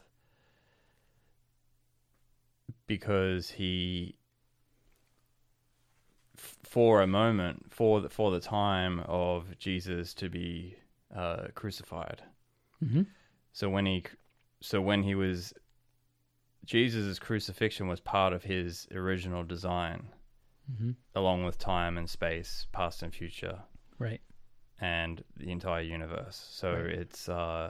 because he, for a moment, for the time of Jesus to be crucified. Mm-hmm. So when he was, Jesus' crucifixion was part of his original design, mm-hmm. along with time and space, past and future, right, and the entire universe. So right. It's so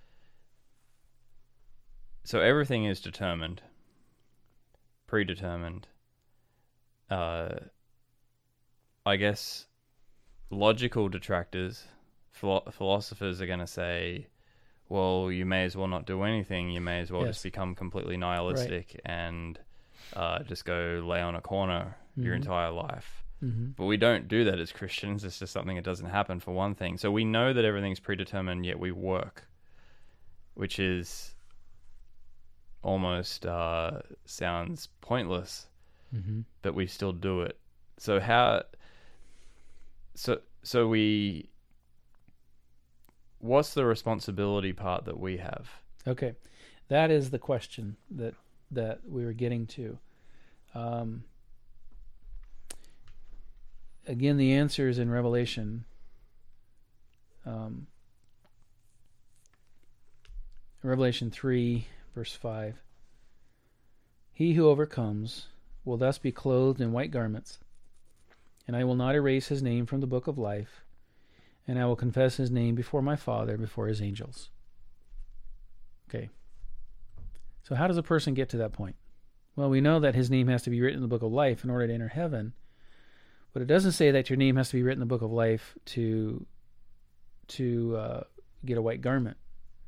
everything is determined, predetermined. I guess logical detractors, philosophers are going to say, well, you may as well not do anything. You may as well just become completely nihilistic and just go lay on a corner your entire life. Mm-hmm. But we don't do that as Christians. It's just something that doesn't happen, for one thing. So we know that everything's predetermined, yet we work, which is almost sounds pointless, mm-hmm. but we still do it. So we what's the responsibility part that we have? Okay, that is the question that we were getting to. Again, the answer is in Revelation. Revelation 3, verse 5. He who overcomes will thus be clothed in white garments, and I will not erase his name from the book of life, and I will confess his name before my Father and before his angels. Okay. So how does a person get to that point? Well, we know that his name has to be written in the book of life in order to enter heaven, but it doesn't say that your name has to be written in the book of life to get a white garment.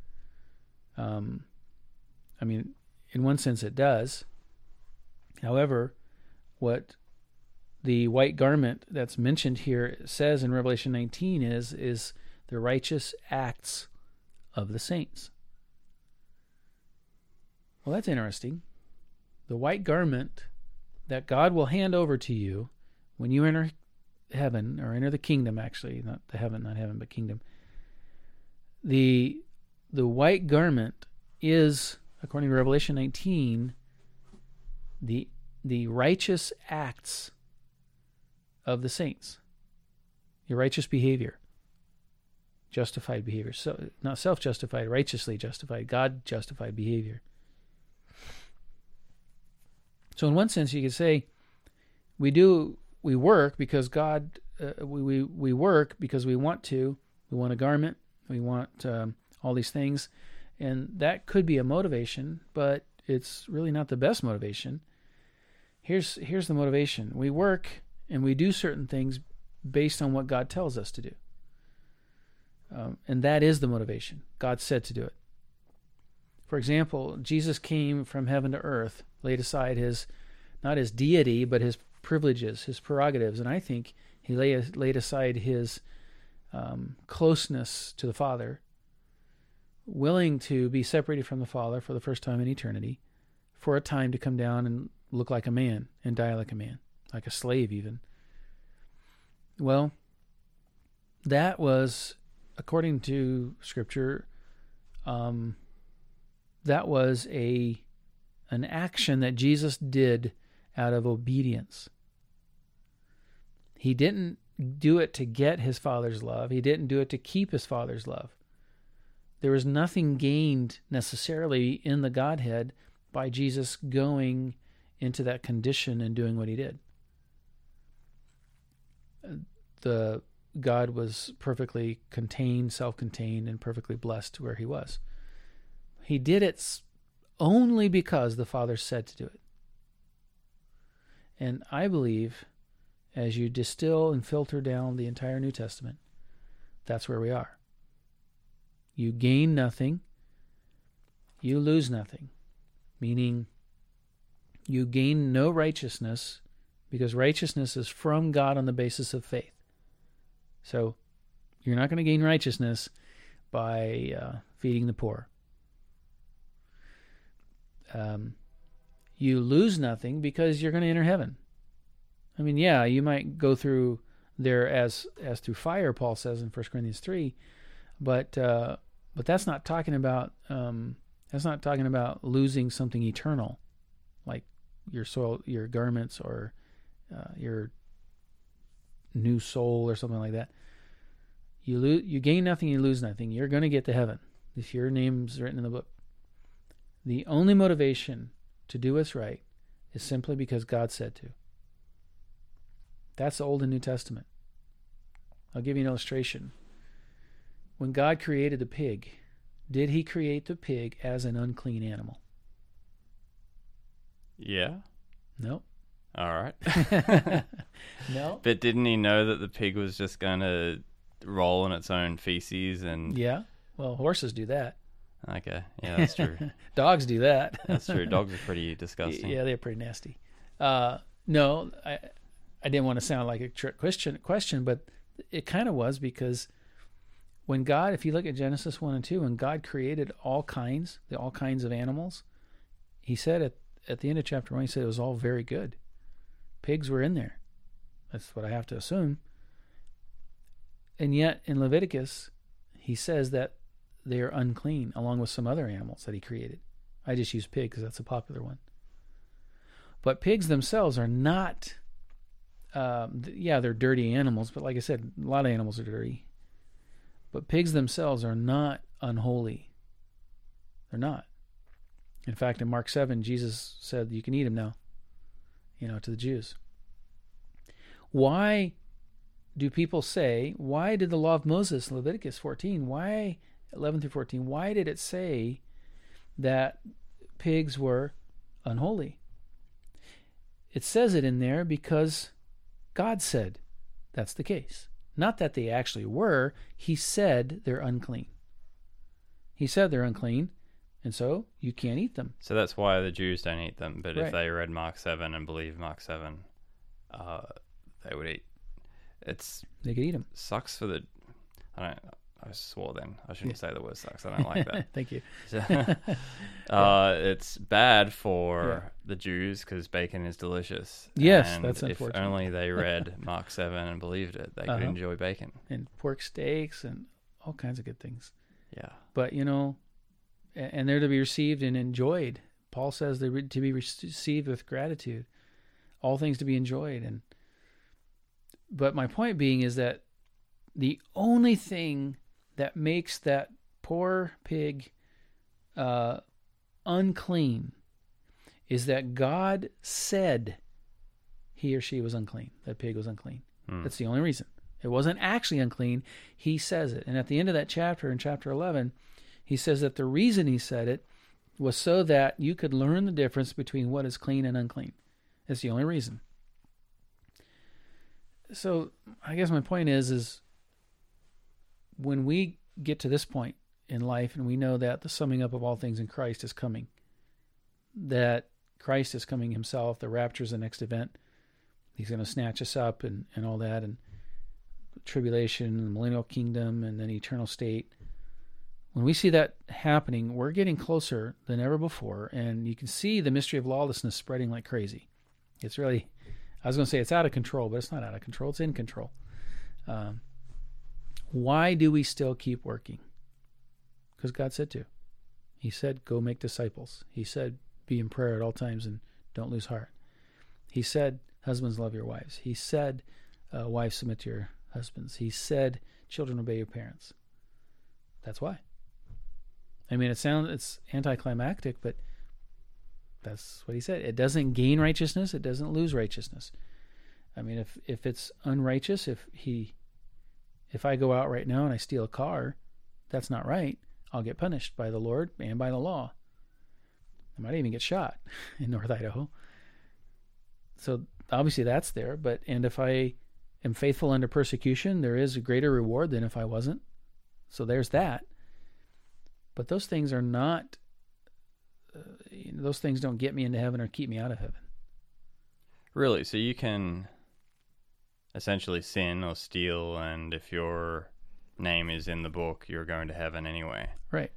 I mean, in one sense it does. However, what the white garment that's mentioned here says in Revelation 19 is the righteous acts of the saints. Well, that's interesting. The white garment that God will hand over to you when you enter heaven, or enter the kingdom, actually, not heaven, but kingdom. The white garment is, according to Revelation 19, the righteous acts of the saints. Your righteous behavior. Justified behavior. So, not self-justified, righteously justified, God-justified behavior. So in one sense, you could say we work because God, we work because we want to. We want a garment. We want all these things. And that could be a motivation, but it's really not the best motivation. Here's the motivation. We work and we do certain things based on what God tells us to do. And that is the motivation. God said to do it. For example, Jesus came from heaven to earth, laid aside not his deity, but his privileges, his prerogatives. And I think he laid aside his closeness to the Father, willing to be separated from the Father for the first time in eternity, for a time to come down and look like a man and die like a man, like a slave even. Well, that was, according to Scripture, that was an action that Jesus did out of obedience. He didn't do it to get his Father's love. He didn't do it to keep his Father's love. There was nothing gained necessarily in the Godhead by Jesus going into that condition and doing what he did. The God was perfectly contained, self-contained, and perfectly blessed where he was. He did it only because the Father said to do it. And I believe, as you distill and filter down the entire New Testament, that's where we are. You gain nothing, you lose nothing. Meaning, you gain no righteousness, because righteousness is from God on the basis of faith. So, you're not going to gain righteousness by feeding the poor. You lose nothing because you're going to enter heaven. I mean, yeah, you might go through there as through fire, Paul says in 1 Corinthians 3, but that's not talking about losing something eternal, like your soul, your garments, or your new soul, or something like that. You gain nothing, you lose nothing. You're going to get to heaven if your name's written in the book. The only motivation to do what's right is simply because God said to. That's the Old and New Testament. I'll give you an illustration. When God created the pig, did he create the pig as an unclean animal? Yeah. No. All right. No. But didn't he know that the pig was just going to roll in its own feces and... Yeah. Well, horses do that. Okay. Yeah, that's true. Dogs do that. That's true. Dogs are pretty disgusting. Yeah, they're pretty nasty. No, I didn't want to sound like a trick question, but it kind of was, because when God, if you look at Genesis 1 and 2, when God created all kinds of animals, he said at the end of chapter 1, he said it was all very good. Pigs were in there. That's what I have to assume. And yet in Leviticus, he says that they are unclean along with some other animals that he created. I just use pig because that's a popular one. But pigs themselves are not, they're dirty animals, but like I said, a lot of animals are dirty. But pigs themselves are not unholy. They're not. In fact, in Mark 7, Jesus said, you can eat them now, to the Jews. Why do people say, why did the law of Moses, Leviticus 14, 11 through 14, why did it say that pigs were unholy? It says it in there because God said that's the case. Not that they actually were. He said they're unclean. He said they're unclean, and so you can't eat them. So that's why the Jews don't eat them. But Right. if they read Mark 7 and believe Mark 7, they would eat. They could eat them. Sucks for the... I swore then. I shouldn't say the word sucks. I don't like that. Thank you. It's bad for the Jews because bacon is delicious. Yes, and that's if unfortunate. only they read Mark 7 and believed it, they could enjoy bacon. And pork steaks and all kinds of good things. Yeah. But, and they're to be received and enjoyed. Paul says they're to be received with gratitude. All things to be enjoyed. But my point being is that the only thing that makes that poor pig unclean is that God said he or she was unclean. That pig was unclean. That's the only reason. It wasn't actually unclean. He says it. And at the end of that chapter, in chapter 11, he says that the reason he said it was so that you could learn the difference between what is clean and unclean. That's the only reason. So I guess my point is when we get to this point in life and we know that the summing up of all things in Christ is coming, that Christ is coming himself, the rapture is the next event, he's going to snatch us up and all that, and tribulation, and the millennial kingdom, and then eternal state. When we see that happening, we're getting closer than ever before, and you can see the mystery of lawlessness spreading like crazy. It's really, I was going to say it's out of control, but it's not out of control. It's in control. Why do we still keep working? Because God said to. He said, go make disciples. He said, be in prayer at all times and don't lose heart. He said, husbands, love your wives. He said, wives, submit to your husbands. He said, children, obey your parents. That's why. I mean, it's anticlimactic, but that's what he said. It doesn't gain righteousness. It doesn't lose righteousness. I mean, if it's unrighteous, if I go out right now and I steal a car, that's not right. I'll get punished by the Lord and by the law. I might even get shot in North Idaho. So obviously that's there. And if I am faithful under persecution, there is a greater reward than if I wasn't. So there's that. But those things are not, those things don't get me into heaven or keep me out of heaven. Really? So you can essentially sin or steal, and if your name is in the book, you're going to heaven anyway. Right.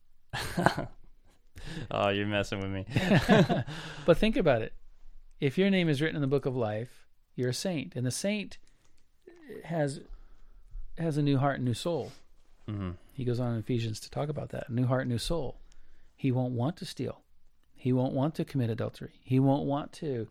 Oh, you're messing with me. But think about it. If your name is written in the book of life, you're a saint. And the saint has a new heart and new soul. Mm-hmm. He goes on in Ephesians to talk about that. New heart, new soul. He won't want to steal. He won't want to commit adultery. He won't want to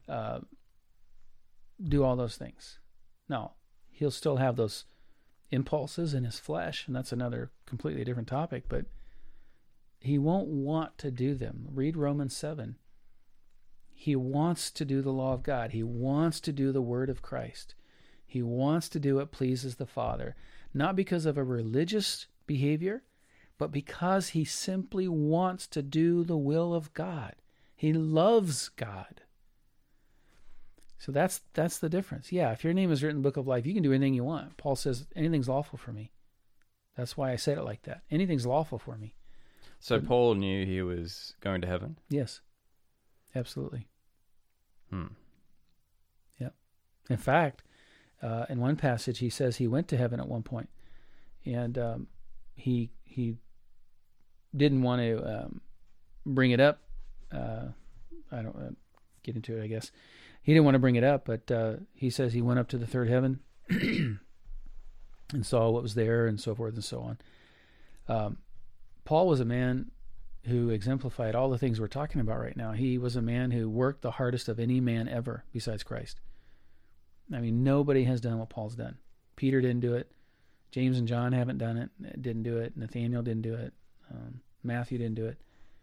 do all those things. No, he'll still have those impulses in his flesh, and that's another completely different topic, but he won't want to do them. Read Romans 7. He wants to do the law of God. He wants to do the word of Christ. He wants to do what pleases the Father, not because of a religious behavior, but because he simply wants to do the will of God. He loves God. So that's the difference. Yeah, if your name is written in the book of life, you can do anything you want. Paul says, anything's lawful for me. That's why I said it like that. Anything's lawful for me. So Paul knew he was going to heaven? Yes, absolutely. Hmm. Yep. In fact, in one passage, he says he went to heaven at one point, and he didn't want to bring it up. I don't get into it, I guess. He didn't want to bring it up, but he says he went up to the third heaven, and saw what was there and so forth and so on. Paul was a man who exemplified all the things we're talking about right now. He was a man who worked the hardest of any man ever besides Christ. I mean, nobody has done what Paul's done. Peter didn't do it. James and John haven't didn't do it. Nathaniel didn't do it. Matthew didn't do it.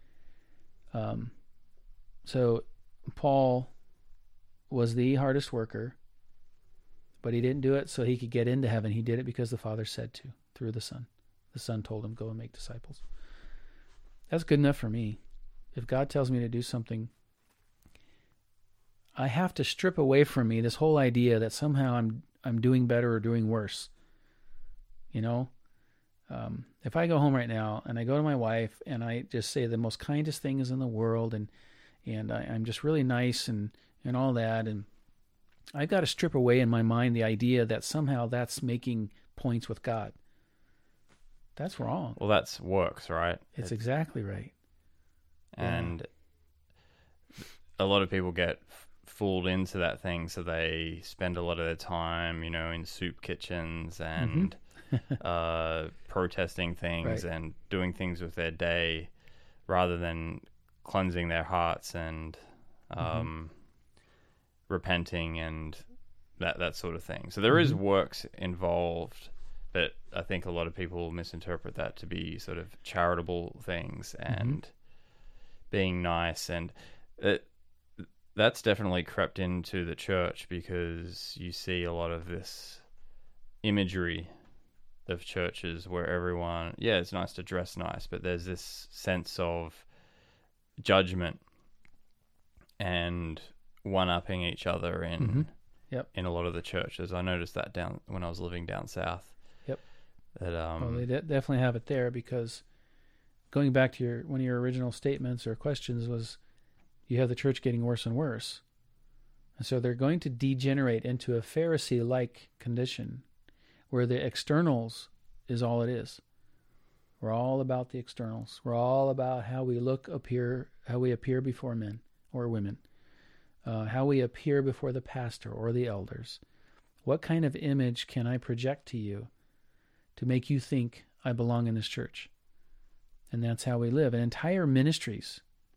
So Paul was the hardest worker, but he didn't do it so he could get into heaven. He did it because the Father said to, through the Son. The Son told him, go and make disciples. That's good enough for me. If God tells me to do something, I have to strip away from me this whole idea that somehow I'm doing better or doing worse. You know, if I go home right now and I go to my wife and I just say the most kindest things in the world and I'm just really nice and all that, and I've got to strip away in my mind the idea that somehow that's making points with God. That's wrong. Well, that's works, right? It's exactly right. And a lot of people get fooled into that thing, so they spend a lot of their time, in soup kitchens and protesting things and doing things with their day rather than cleansing their hearts and repenting and that sort of thing. So there is works involved, but I think a lot of people misinterpret that to be sort of charitable things and being nice, and that's definitely crept into the church because you see a lot of this imagery of churches where everyone, it's nice to dress nice, but there's this sense of judgment and one-upping each other in a lot of the churches. I noticed that down when I was living down south. That well, they definitely have it there, because going back to one of your original statements or questions was, you have the church getting worse and worse. And so they're going to degenerate into a Pharisee-like condition where the externals is all it is. We're all about the externals. We're all about how we how we appear before men or women, how we appear before the pastor or the elders. What kind of image can I project to you to make you think I belong in this church? And that's how we live. And entire ministries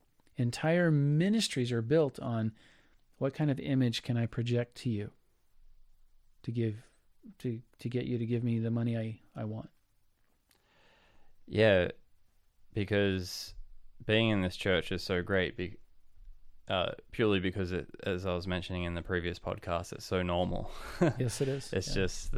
are built on what kind of image can I project to you to get you to give me the money I want. Yeah, because being in this church is so great, purely because as I was mentioning in the previous podcast, it's so normal. Yes, it is. It's just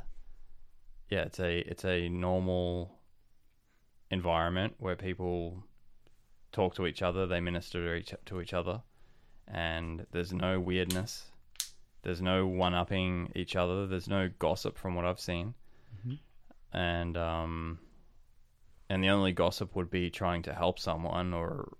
it's a normal environment where people talk to each other, they minister to each other, and there's no weirdness. There's no one-upping each other. There's no gossip from what I've seen. And the only gossip would be trying to help someone or,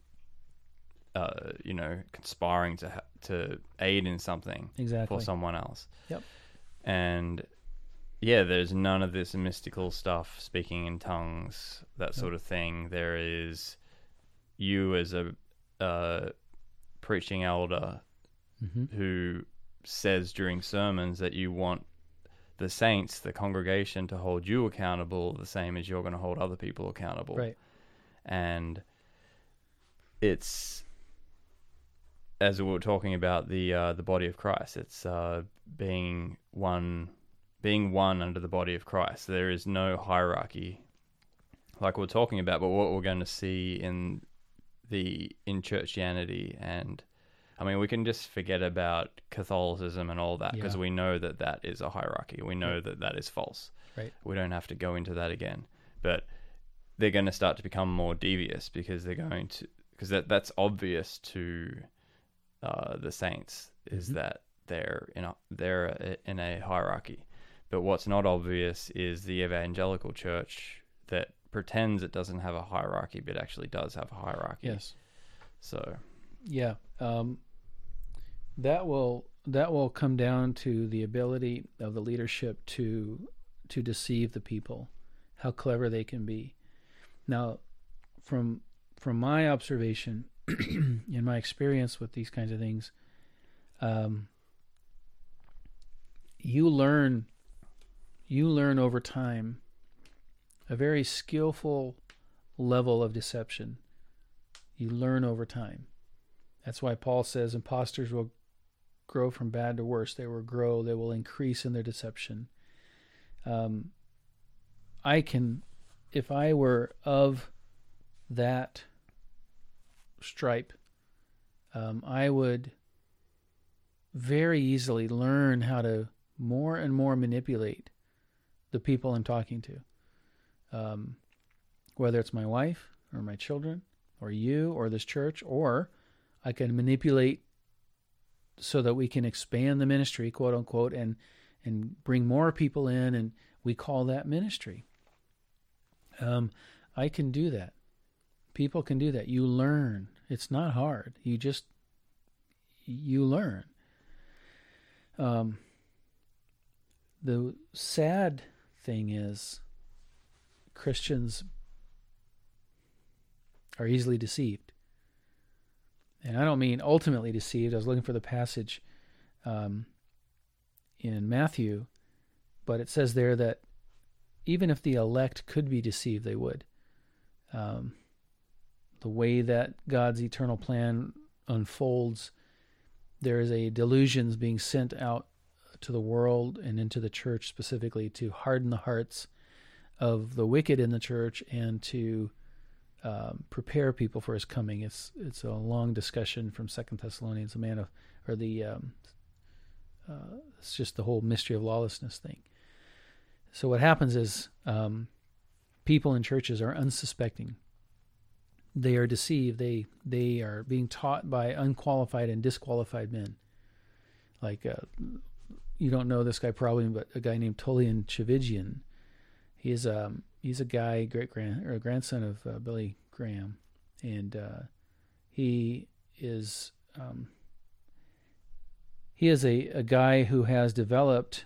conspiring to aid in something for someone else. Yep. And there's none of this mystical stuff, speaking in tongues, that sort of thing. There is you as a preaching elder who says during sermons that you want the saints, the congregation, to hold you accountable the same as you're going to hold other people accountable. Right. And it's, as we were talking about the body of Christ, it's being one under the body of Christ. There is no hierarchy like we're talking about, but what we're going to see in churchianity, and I mean, we can just forget about Catholicism and all that, because we know that is a hierarchy. We know that is false. Right. We don't have to go into that again. But they're going to start to become more devious because that's obvious to the saints, is that they're in a hierarchy. But what's not obvious is the evangelical church that pretends it doesn't have a hierarchy, but actually does have a hierarchy. Yes. So. Yeah. That will come down to the ability of the leadership to deceive the people, how clever they can be. Now, from my observation, in my experience with these kinds of things, you learn you learn over time a very skillful level of deception. You learn over time. That's why Paul says imposters will grow from bad to worse. They will increase in their deception. If I were of that stripe, I would very easily learn how to more and more manipulate the people I'm talking to. Whether it's my wife or my children or you or this church, or I can manipulate so that we can expand the ministry, quote unquote, and bring more people in, and we call that ministry. I can do that. People can do that. You learn. It's not hard. You learn. The sad thing is Christians are easily deceived. And I don't mean ultimately deceived. I was looking for the passage in Matthew, but it says there that even if the elect could be deceived, they would. The way that God's eternal plan unfolds, there is a delusion being sent out to the world and into the church specifically to harden the hearts of the wicked in the church and to prepare people for his coming. It's a long discussion from 2 Thessalonians, it's just the whole mystery of lawlessness thing. So what happens is people in churches are unsuspecting. They are deceived. They are being taught by unqualified and disqualified men. Like you don't know this guy probably, but a guy named Tullian Tchividjian. He's a guy grandson of Billy Graham, and he is a guy who has developed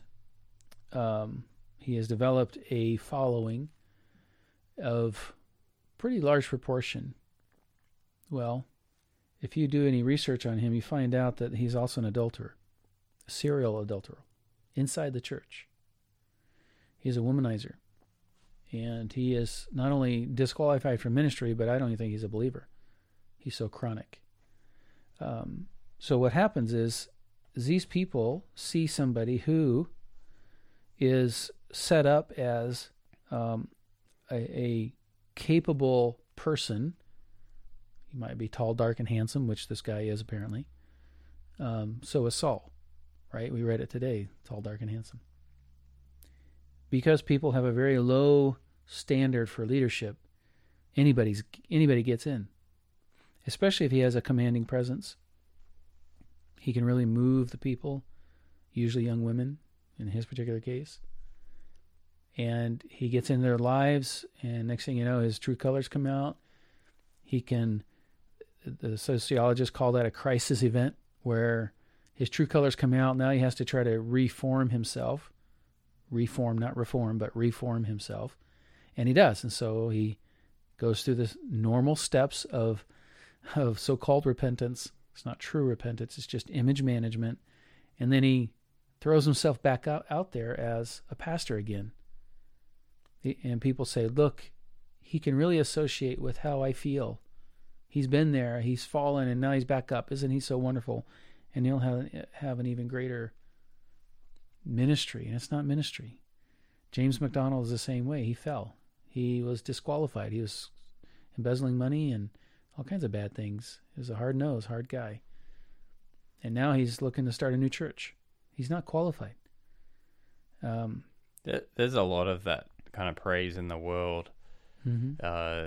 a following of pretty large proportion. Well, if you do any research on him, you find out that he's also an adulterer, a serial adulterer, inside the church. He's a womanizer. And he is not only disqualified from ministry, but I don't even think he's a believer. He's so chronic. So what happens is these people see somebody who is set up as a capable person. He might be tall, dark, and handsome, which this guy is apparently. So is Saul, right? We read it today, tall, dark, and handsome. Because people have a very low standard for leadership, anybody gets in. Especially if he has a commanding presence. He can really move the people, usually young women in his particular case. And he gets into their lives, and next thing you know, his true colors come out. The sociologists call that a crisis event, where his true colors come out. Now he has to try to reform himself. Reform, not reform, but reform himself. And he does. And so he goes through the normal steps of so-called repentance. It's not true repentance. It's just image management. And then he throws himself back out there as a pastor again. And people say, look, he can really associate with how I feel. He's been there. He's fallen, and now he's back up. Isn't he so wonderful? And he'll have an even greater ministry. And it's not ministry. James McDonald is the same way. He fell. He was disqualified. He was embezzling money and all kinds of bad things. He was a hard-nosed, hard guy. And now he's looking to start a new church. He's not qualified. There's a lot of that kind of praise in the world. Mm-hmm.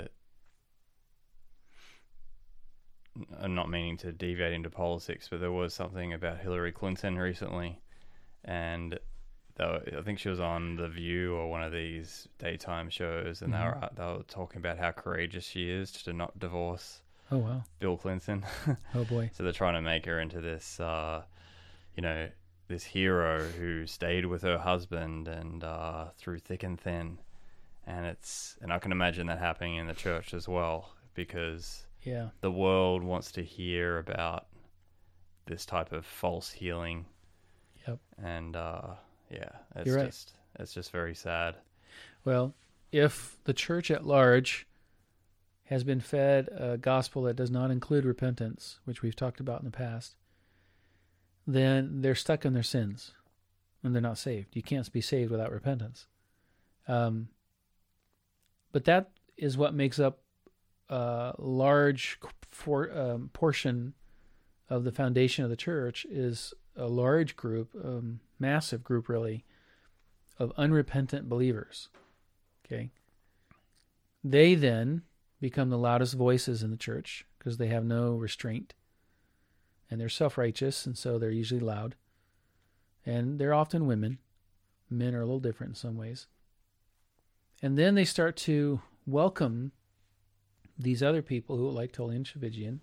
I'm not meaning to deviate into politics, but there was something about Hillary Clinton recently, and I think she was on The View or one of these daytime shows, and Mm-hmm. they were talking about how courageous she is to not divorce Oh, wow. Bill Clinton. Oh, boy. So they're trying to make her into this, this hero who stayed with her husband and through thick and thin, and I can imagine that happening in the church as well, because Yeah. the world wants to hear about this type of false healing. Yep. And it's You're right. just It's just very sad. Well, if the church at large has been fed a gospel that does not include repentance, which we've talked about in the past, then they're stuck in their sins and they're not saved. You can't be saved without repentance. But that is what makes up a large portion of the foundation of the church, is a large group, massive group really, of unrepentant believers. Okay. They then become the loudest voices in the church because they have no restraint, and they're self-righteous, and so they're usually loud, and they're often women. Men are a little different in some ways. And then they start to welcome these other people who, like Tullian Tchividjian,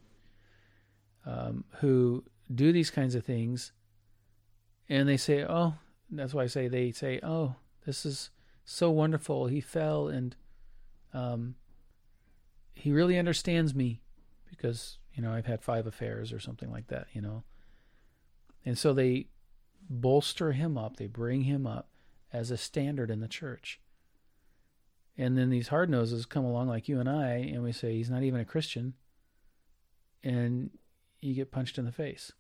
who do these kinds of things, and they say, oh, that's why they say, oh, this is so wonderful. He fell, and he really understands me because, I've had 5 affairs or something like that, And so they bolster him up. They bring him up as a standard in the church. And then these hard-nosers come along like you and I, and we say, he's not even a Christian. And you get punched in the face.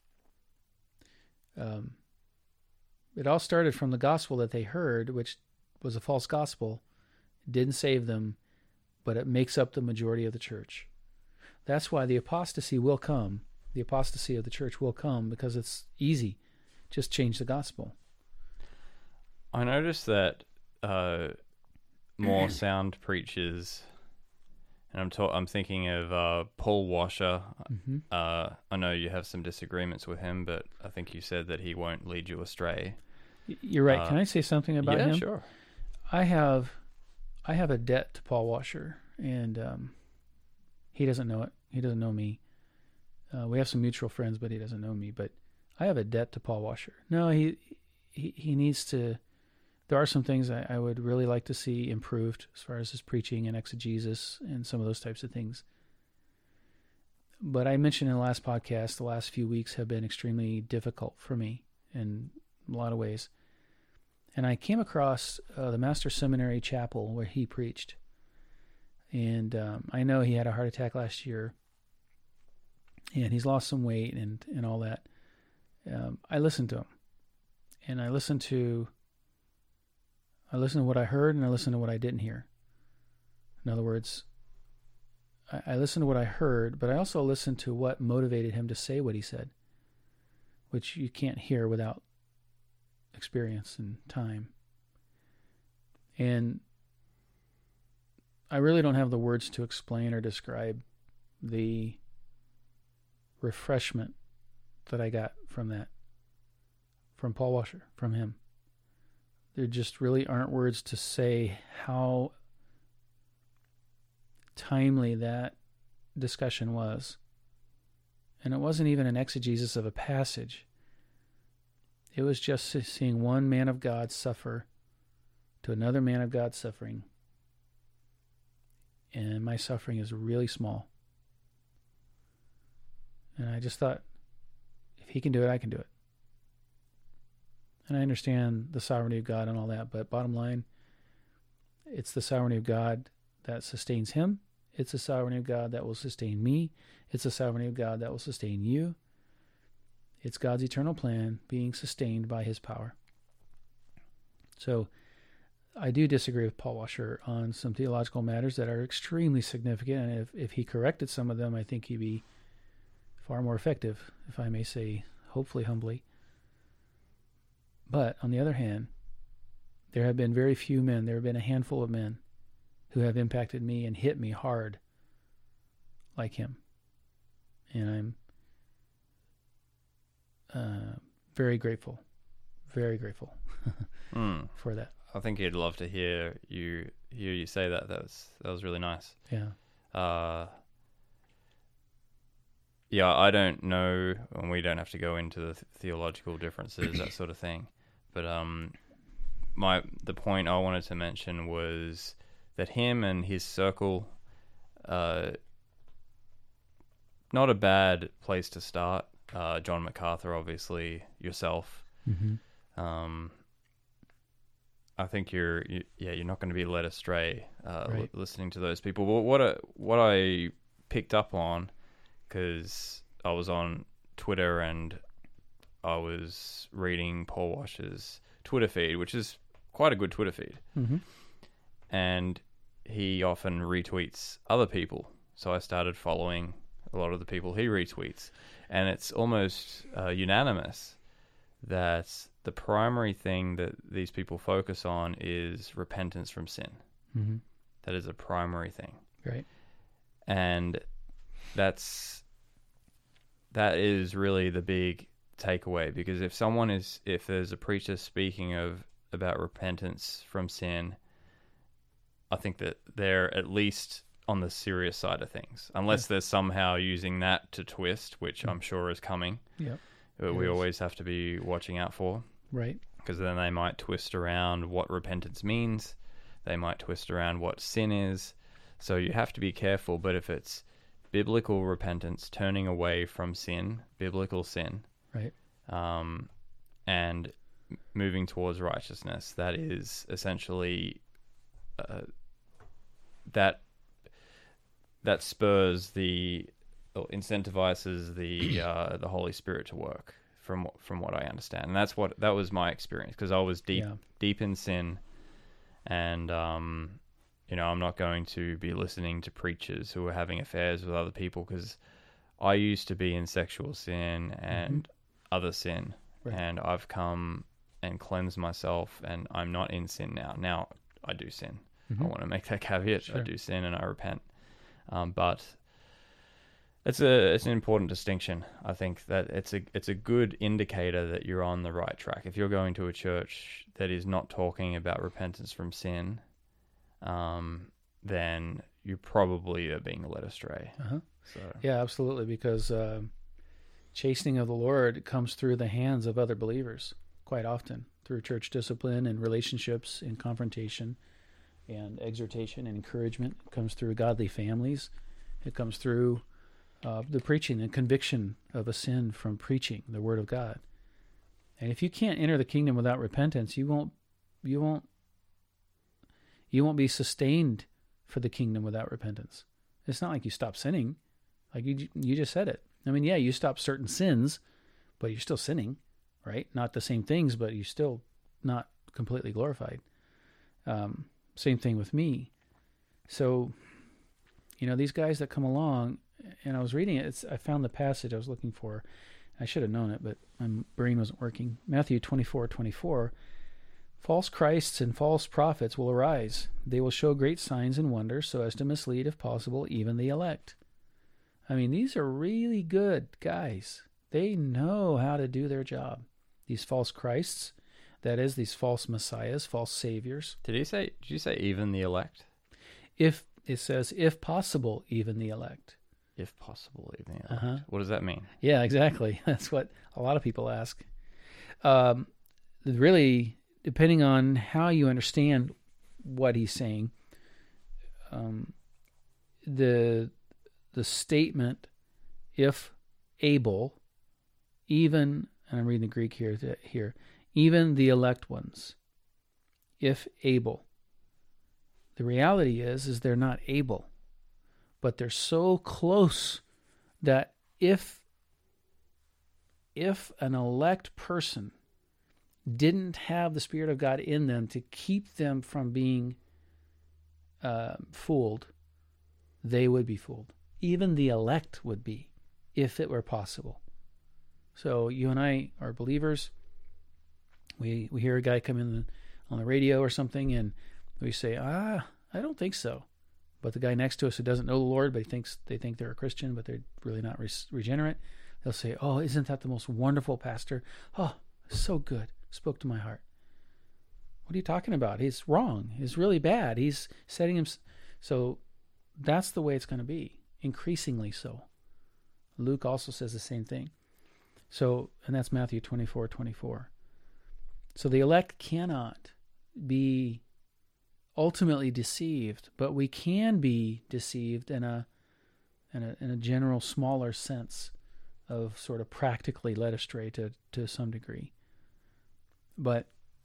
It all started from the gospel that they heard, which was a false gospel. It didn't save them, but it makes up the majority of the church. That's why the apostasy will come. The apostasy of the church will come because it's easy. Just change the gospel. I noticed that more sound preachers, and I'm thinking of Paul Washer. Mm-hmm. I know you have some disagreements with him, but I think you said that he won't lead you astray. You're right. Can I say something about him? Yeah, sure. I have a debt to Paul Washer, and he doesn't know it. He doesn't know me. We have some mutual friends, but he doesn't know me. But I have a debt to Paul Washer. No, he needs to. There are some things I would really like to see improved as far as his preaching and exegesis and some of those types of things. But I mentioned in the last podcast, the last few weeks have been extremely difficult for me in a lot of ways. And I came across the Master Seminary Chapel where he preached. And I know he had a heart attack last year. And he's lost some weight and all that. I listened to him. And I listened to what I heard, and I listened to what I didn't hear. In other words, I listened to what I heard, but I also listened to what motivated him to say what he said, which you can't hear without experience and time. And I really don't have the words to explain or describe the refreshment that I got from that, from Paul Washer, from him. There just really aren't words to say how timely that discussion was. And it wasn't even an exegesis of a passage. It was just seeing one man of God suffer to another man of God suffering. And my suffering is really small. And I just thought, if he can do it, I can do it. And I understand the sovereignty of God and all that, but bottom line, it's the sovereignty of God that sustains him. It's the sovereignty of God that will sustain me. It's the sovereignty of God that will sustain you. It's God's eternal plan being sustained by his power. So I do disagree with Paul Washer on some theological matters that are extremely significant. And if he corrected some of them, I think he'd be far more effective, if I may say, hopefully humbly. But on the other hand, there have been very few men, there have been a handful of men who have impacted me and hit me hard like him. And I'm very grateful for that. I think he'd love to hear you say that. That was really nice. Yeah. Yeah, I don't know, and we don't have to go into the theological differences, that sort of thing. But the point I wanted to mention was that him and his circle, not a bad place to start. John MacArthur, obviously, yourself. Mm-hmm. I think you're not going to be led astray Right. listening to those people. But what I picked up on, because I was on Twitter and I was reading Paul Wash's Twitter feed, which is quite a good Twitter feed, Mm-hmm. and he often retweets other people. So I started following a lot of the people he retweets, and it's almost unanimous that the primary thing that these people focus on is repentance from sin. Mm-hmm. That is a primary thing. Right. And that is really the big takeaway, because if there's a preacher speaking about repentance from sin, I think that they're at least on the serious side of things, unless they're somehow using that to twist, which I'm sure is coming. Yep. We always have to be watching out for, Right. because then they might twist around what repentance means. They might twist around what sin is. So you have to be careful. But if it's biblical repentance, turning away from sin, biblical sin, Right. And moving towards righteousness, that is essentially that spurs or incentivizes the Holy Spirit to work, from what I understand. And that was my experience, because I was deep in sin, and I'm not going to be listening to preachers who are having affairs with other people, because I used to be in sexual sin and other sin, Right. and I've come and cleansed myself, and I'm not in sin now. Now I do sin. I want to make that caveat. Sure. I do sin and I repent. But it's an important distinction. I think that it's a good indicator that you're on the right track. If you're going to a church that is not talking about repentance from sin, then you probably are being led astray. Uh-huh. So Yeah, absolutely, because chastening of the Lord comes through the hands of other believers quite often, through church discipline and relationships and confrontation and exhortation and encouragement. It comes through godly families. It comes through the preaching and conviction of a sin from preaching the Word of God. And if you can't enter the kingdom without repentance, you won't be sustained for the kingdom without repentance. It's not like you stop sinning, like you just said it. I mean, yeah, you stop certain sins, but you're still sinning, right? Not the same things, but you're still not completely glorified. Same thing with me. So, these guys that come along, and I was reading it, I found the passage I was looking for. I should have known it, but my brain wasn't working. Matthew 24:24. False Christs and false prophets will arise. They will show great signs and wonders so as to mislead, if possible, even the elect. I mean, these are really good guys. They know how to do their job. These false Christs, that is, these false messiahs, false saviors. Did you say even the elect? If it says, if possible, even the elect. If possible, even the elect. What does that mean? Yeah, exactly. That's what a lot of people ask. Really, depending on how you understand what he's saying, the statement, if able, even, and I'm reading the Greek here, even the elect ones, if able. The reality is they're not able, but they're so close that if an elect person didn't have the Spirit of God in them to keep them from being fooled, they would be fooled. Even the elect would be, if it were possible. So you and I are believers. We hear a guy come in on the radio or something, and we say, I don't think so. But the guy next to us who doesn't know the Lord, but they think they're a Christian, but they're really not regenerate, they'll say, oh, isn't that the most wonderful pastor? Oh, so good. Spoke to my heart. What are you talking about? He's wrong. He's really bad. He's setting him. So that's the way it's going to be, increasingly so. Luke also says the same thing. So, and that's Matthew 24:24. So the elect cannot be ultimately deceived, but we can be deceived in a general smaller sense of sort of practically led astray to some degree. But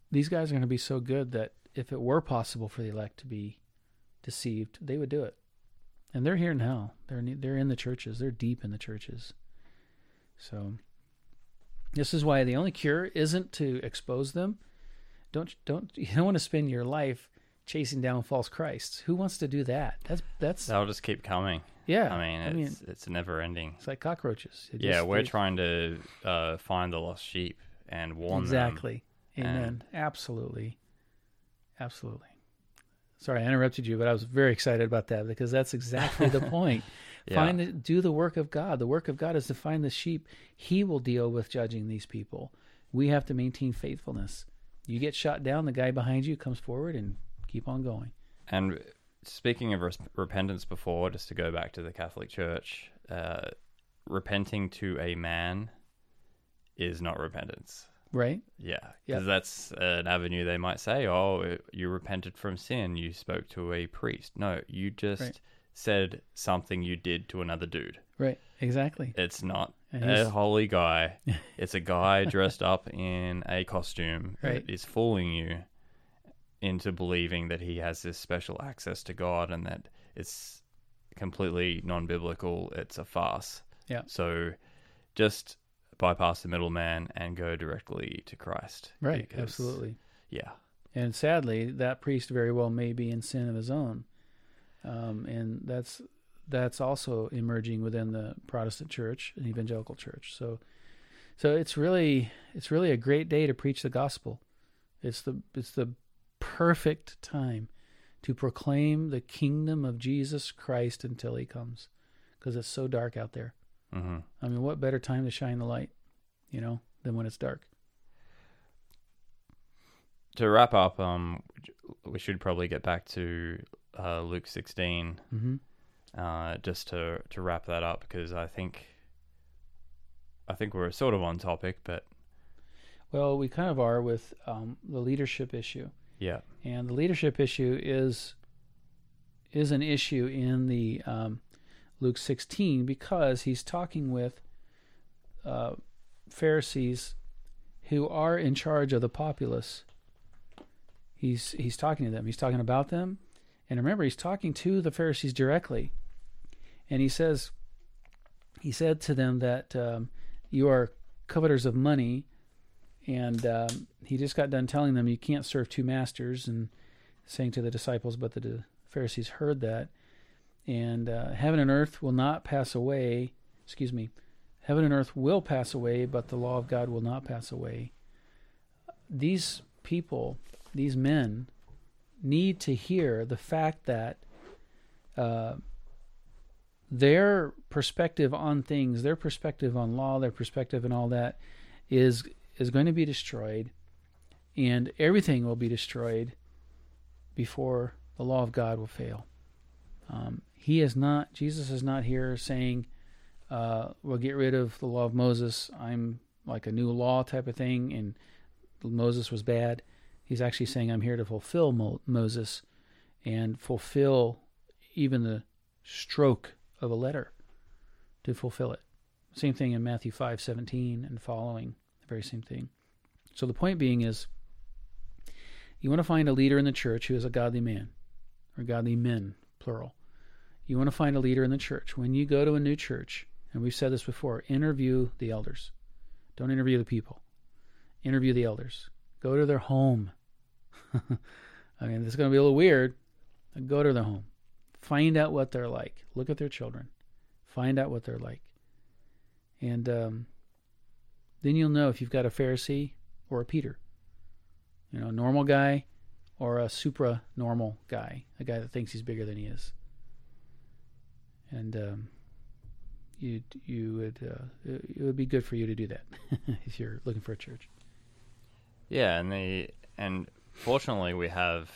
these guys are going to be so good that if it were possible for the elect to be deceived, they would do it. And they're here now. They're in the churches. They're deep in the churches. So this is why the only cure isn't to expose them. You don't want to spend your life chasing down false Christs. Who wants to do that? That'll just keep coming. Yeah. I mean, it's never ending. It's like cockroaches. We're trying to find the lost sheep and warn them. Exactly. Amen. Absolutely. Sorry, I interrupted you, but I was very excited about that because that's exactly the point. Do the work of God. The work of God is to find the sheep. He will deal with judging these people. We have to maintain faithfulness. You get shot down, the guy behind you comes forward and keep on going. And speaking of repentance before, just to go back to the Catholic Church, repenting to a man is not repentance. Right? Yeah, because that's an avenue they might say, oh, you repented from sin, you spoke to a priest. No, you just said something you did to another dude. Right, exactly. It's not a holy guy. It's a guy dressed up in a costume that is fooling you into believing that he has this special access to God and that it's completely non-biblical. It's a farce. Yeah. So just bypass the middleman and go directly to Christ. Right, absolutely. Yeah. And sadly, that priest very well may be in sin of his own. And that's also emerging within the Protestant church and evangelical church. So it's really a great day to preach the gospel. It's the perfect time to proclaim the kingdom of Jesus Christ until he comes, because it's so dark out there. Mm-hmm. I mean, what better time to shine the light, than when it's dark? To wrap up, we should probably get back to Luke 16, just to wrap that up, because I think we're sort of on topic, but well, we kind of are with the leadership issue. Yeah, and the leadership issue is an issue in the Luke 16 because he's talking with Pharisees who are in charge of the populace. He's talking to them. He's talking about them. And remember, he's talking to the Pharisees directly. And he said to them that you are coveters of money. And he just got done telling them you can't serve two masters, and saying to the disciples, but the Pharisees heard that. And heaven and earth will not pass away. Heaven and earth will pass away, but the law of God will not pass away. These people, these men, need to hear the fact that their perspective on things, their perspective on law, their perspective and all that is going to be destroyed, and everything will be destroyed before the law of God will fail. Jesus is not here saying, we'll get rid of the law of Moses. I'm like a new law type of thing, and Moses was bad. He's actually saying, I'm here to fulfill Moses and fulfill even the stroke of a letter, to fulfill it. Same thing in Matthew 5:17 and following, the very same thing. So the point being is, you want to find a leader in the church who is a godly man, or godly men, plural. You want to find a leader in the church. When you go to a new church, and we've said this before, interview the elders. Don't interview the people. Interview the elders. Go to their home. I mean, this is going to be a little weird. Go to their home. Find out what they're like. Look at their children. Find out what they're like. And then you'll know if you've got a Pharisee or a Peter. A normal guy or a supra-normal guy. A guy that thinks he's bigger than he is. And it would be good for you to do that if you're looking for a church. Yeah, and fortunately we have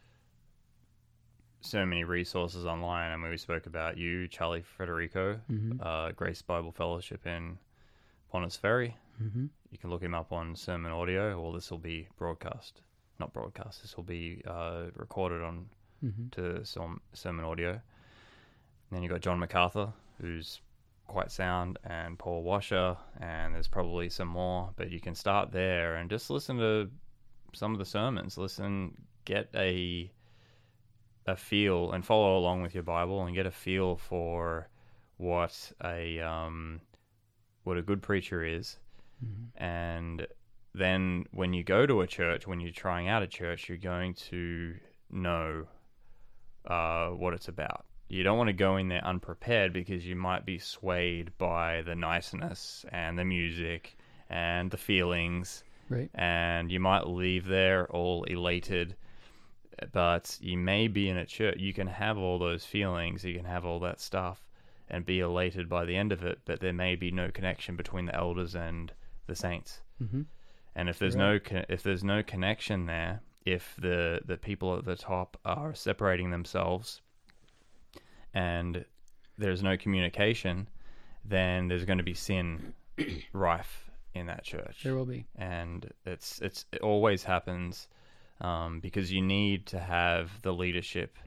so many resources online. I mean, we spoke about you, Charlie Federico, Grace Bible Fellowship in Pontus Ferry. Mm-hmm. You can look him up on Sermon Audio, or this will be not broadcast. This will be recorded on to Sermon Audio. And then you got John MacArthur, who's quite sound, and Paul Washer, and there's probably some more, but you can start there and just listen to some of the sermons. Get a feel, and follow along with your Bible, and get a feel for what a good preacher is. Mm-hmm. And then when you go to a church, when you're trying out a church, you're going to know what it's about. You don't want to go in there unprepared, because you might be swayed by the niceness and the music and the feelings. Right. And you might leave there all elated, but you may be in a church. You can have all those feelings, you can have all that stuff and be elated by the end of it, but there may be no connection between the elders and the saints. Mm-hmm. And if there's no connection there, if the people at the top are separating themselves and there's no communication, then there's going to be sin rife in that church. There will be. And it always happens, because you need to have the leadership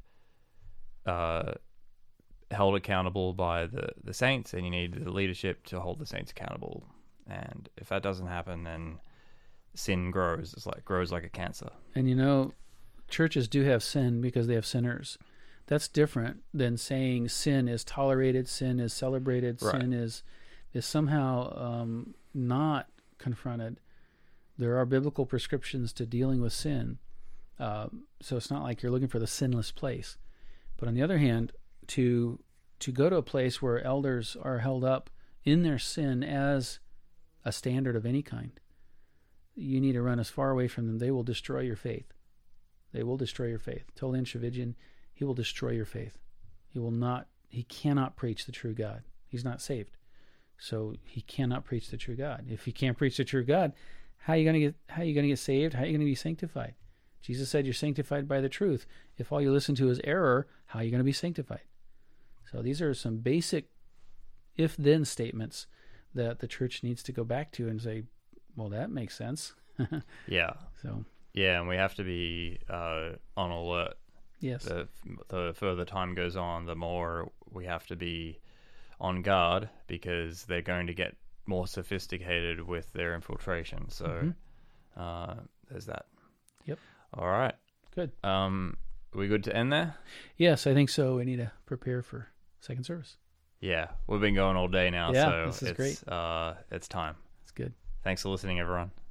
held accountable by the saints, and you need the leadership to hold the saints accountable. And if that doesn't happen, then sin grows. Grows like a cancer. And churches do have sin because they have sinners. That's different than saying sin is tolerated, sin is celebrated, right. Sin is somehow not confronted. There are biblical prescriptions to dealing with sin. So it's not like you're looking for the sinless place. But on the other hand, to go to a place where elders are held up in their sin as a standard of any kind, you need to run as far away from them. They will destroy your faith. They will destroy your faith. Tolian Shavidian, he will destroy your faith. He cannot preach the true God. He's not saved. So he cannot preach the true God. If he can't preach the true God, how are you going to get saved? How are you going to be sanctified? Jesus said you're sanctified by the truth. If all you listen to is error, how are you going to be sanctified? So these are some basic if-then statements that the church needs to go back to and say, well, that makes sense. Yeah. So. Yeah, and we have to be on alert. Yes. The further time goes on, the more we have to be on guard, because they're going to get more sophisticated with their infiltration. So there's that. Yep. All right. Good. Are we good to end there? Yes, I think so. We need to prepare for second service. Yeah, we've been going all day now, yeah, so this is great. It's time. It's good. Thanks for listening, everyone.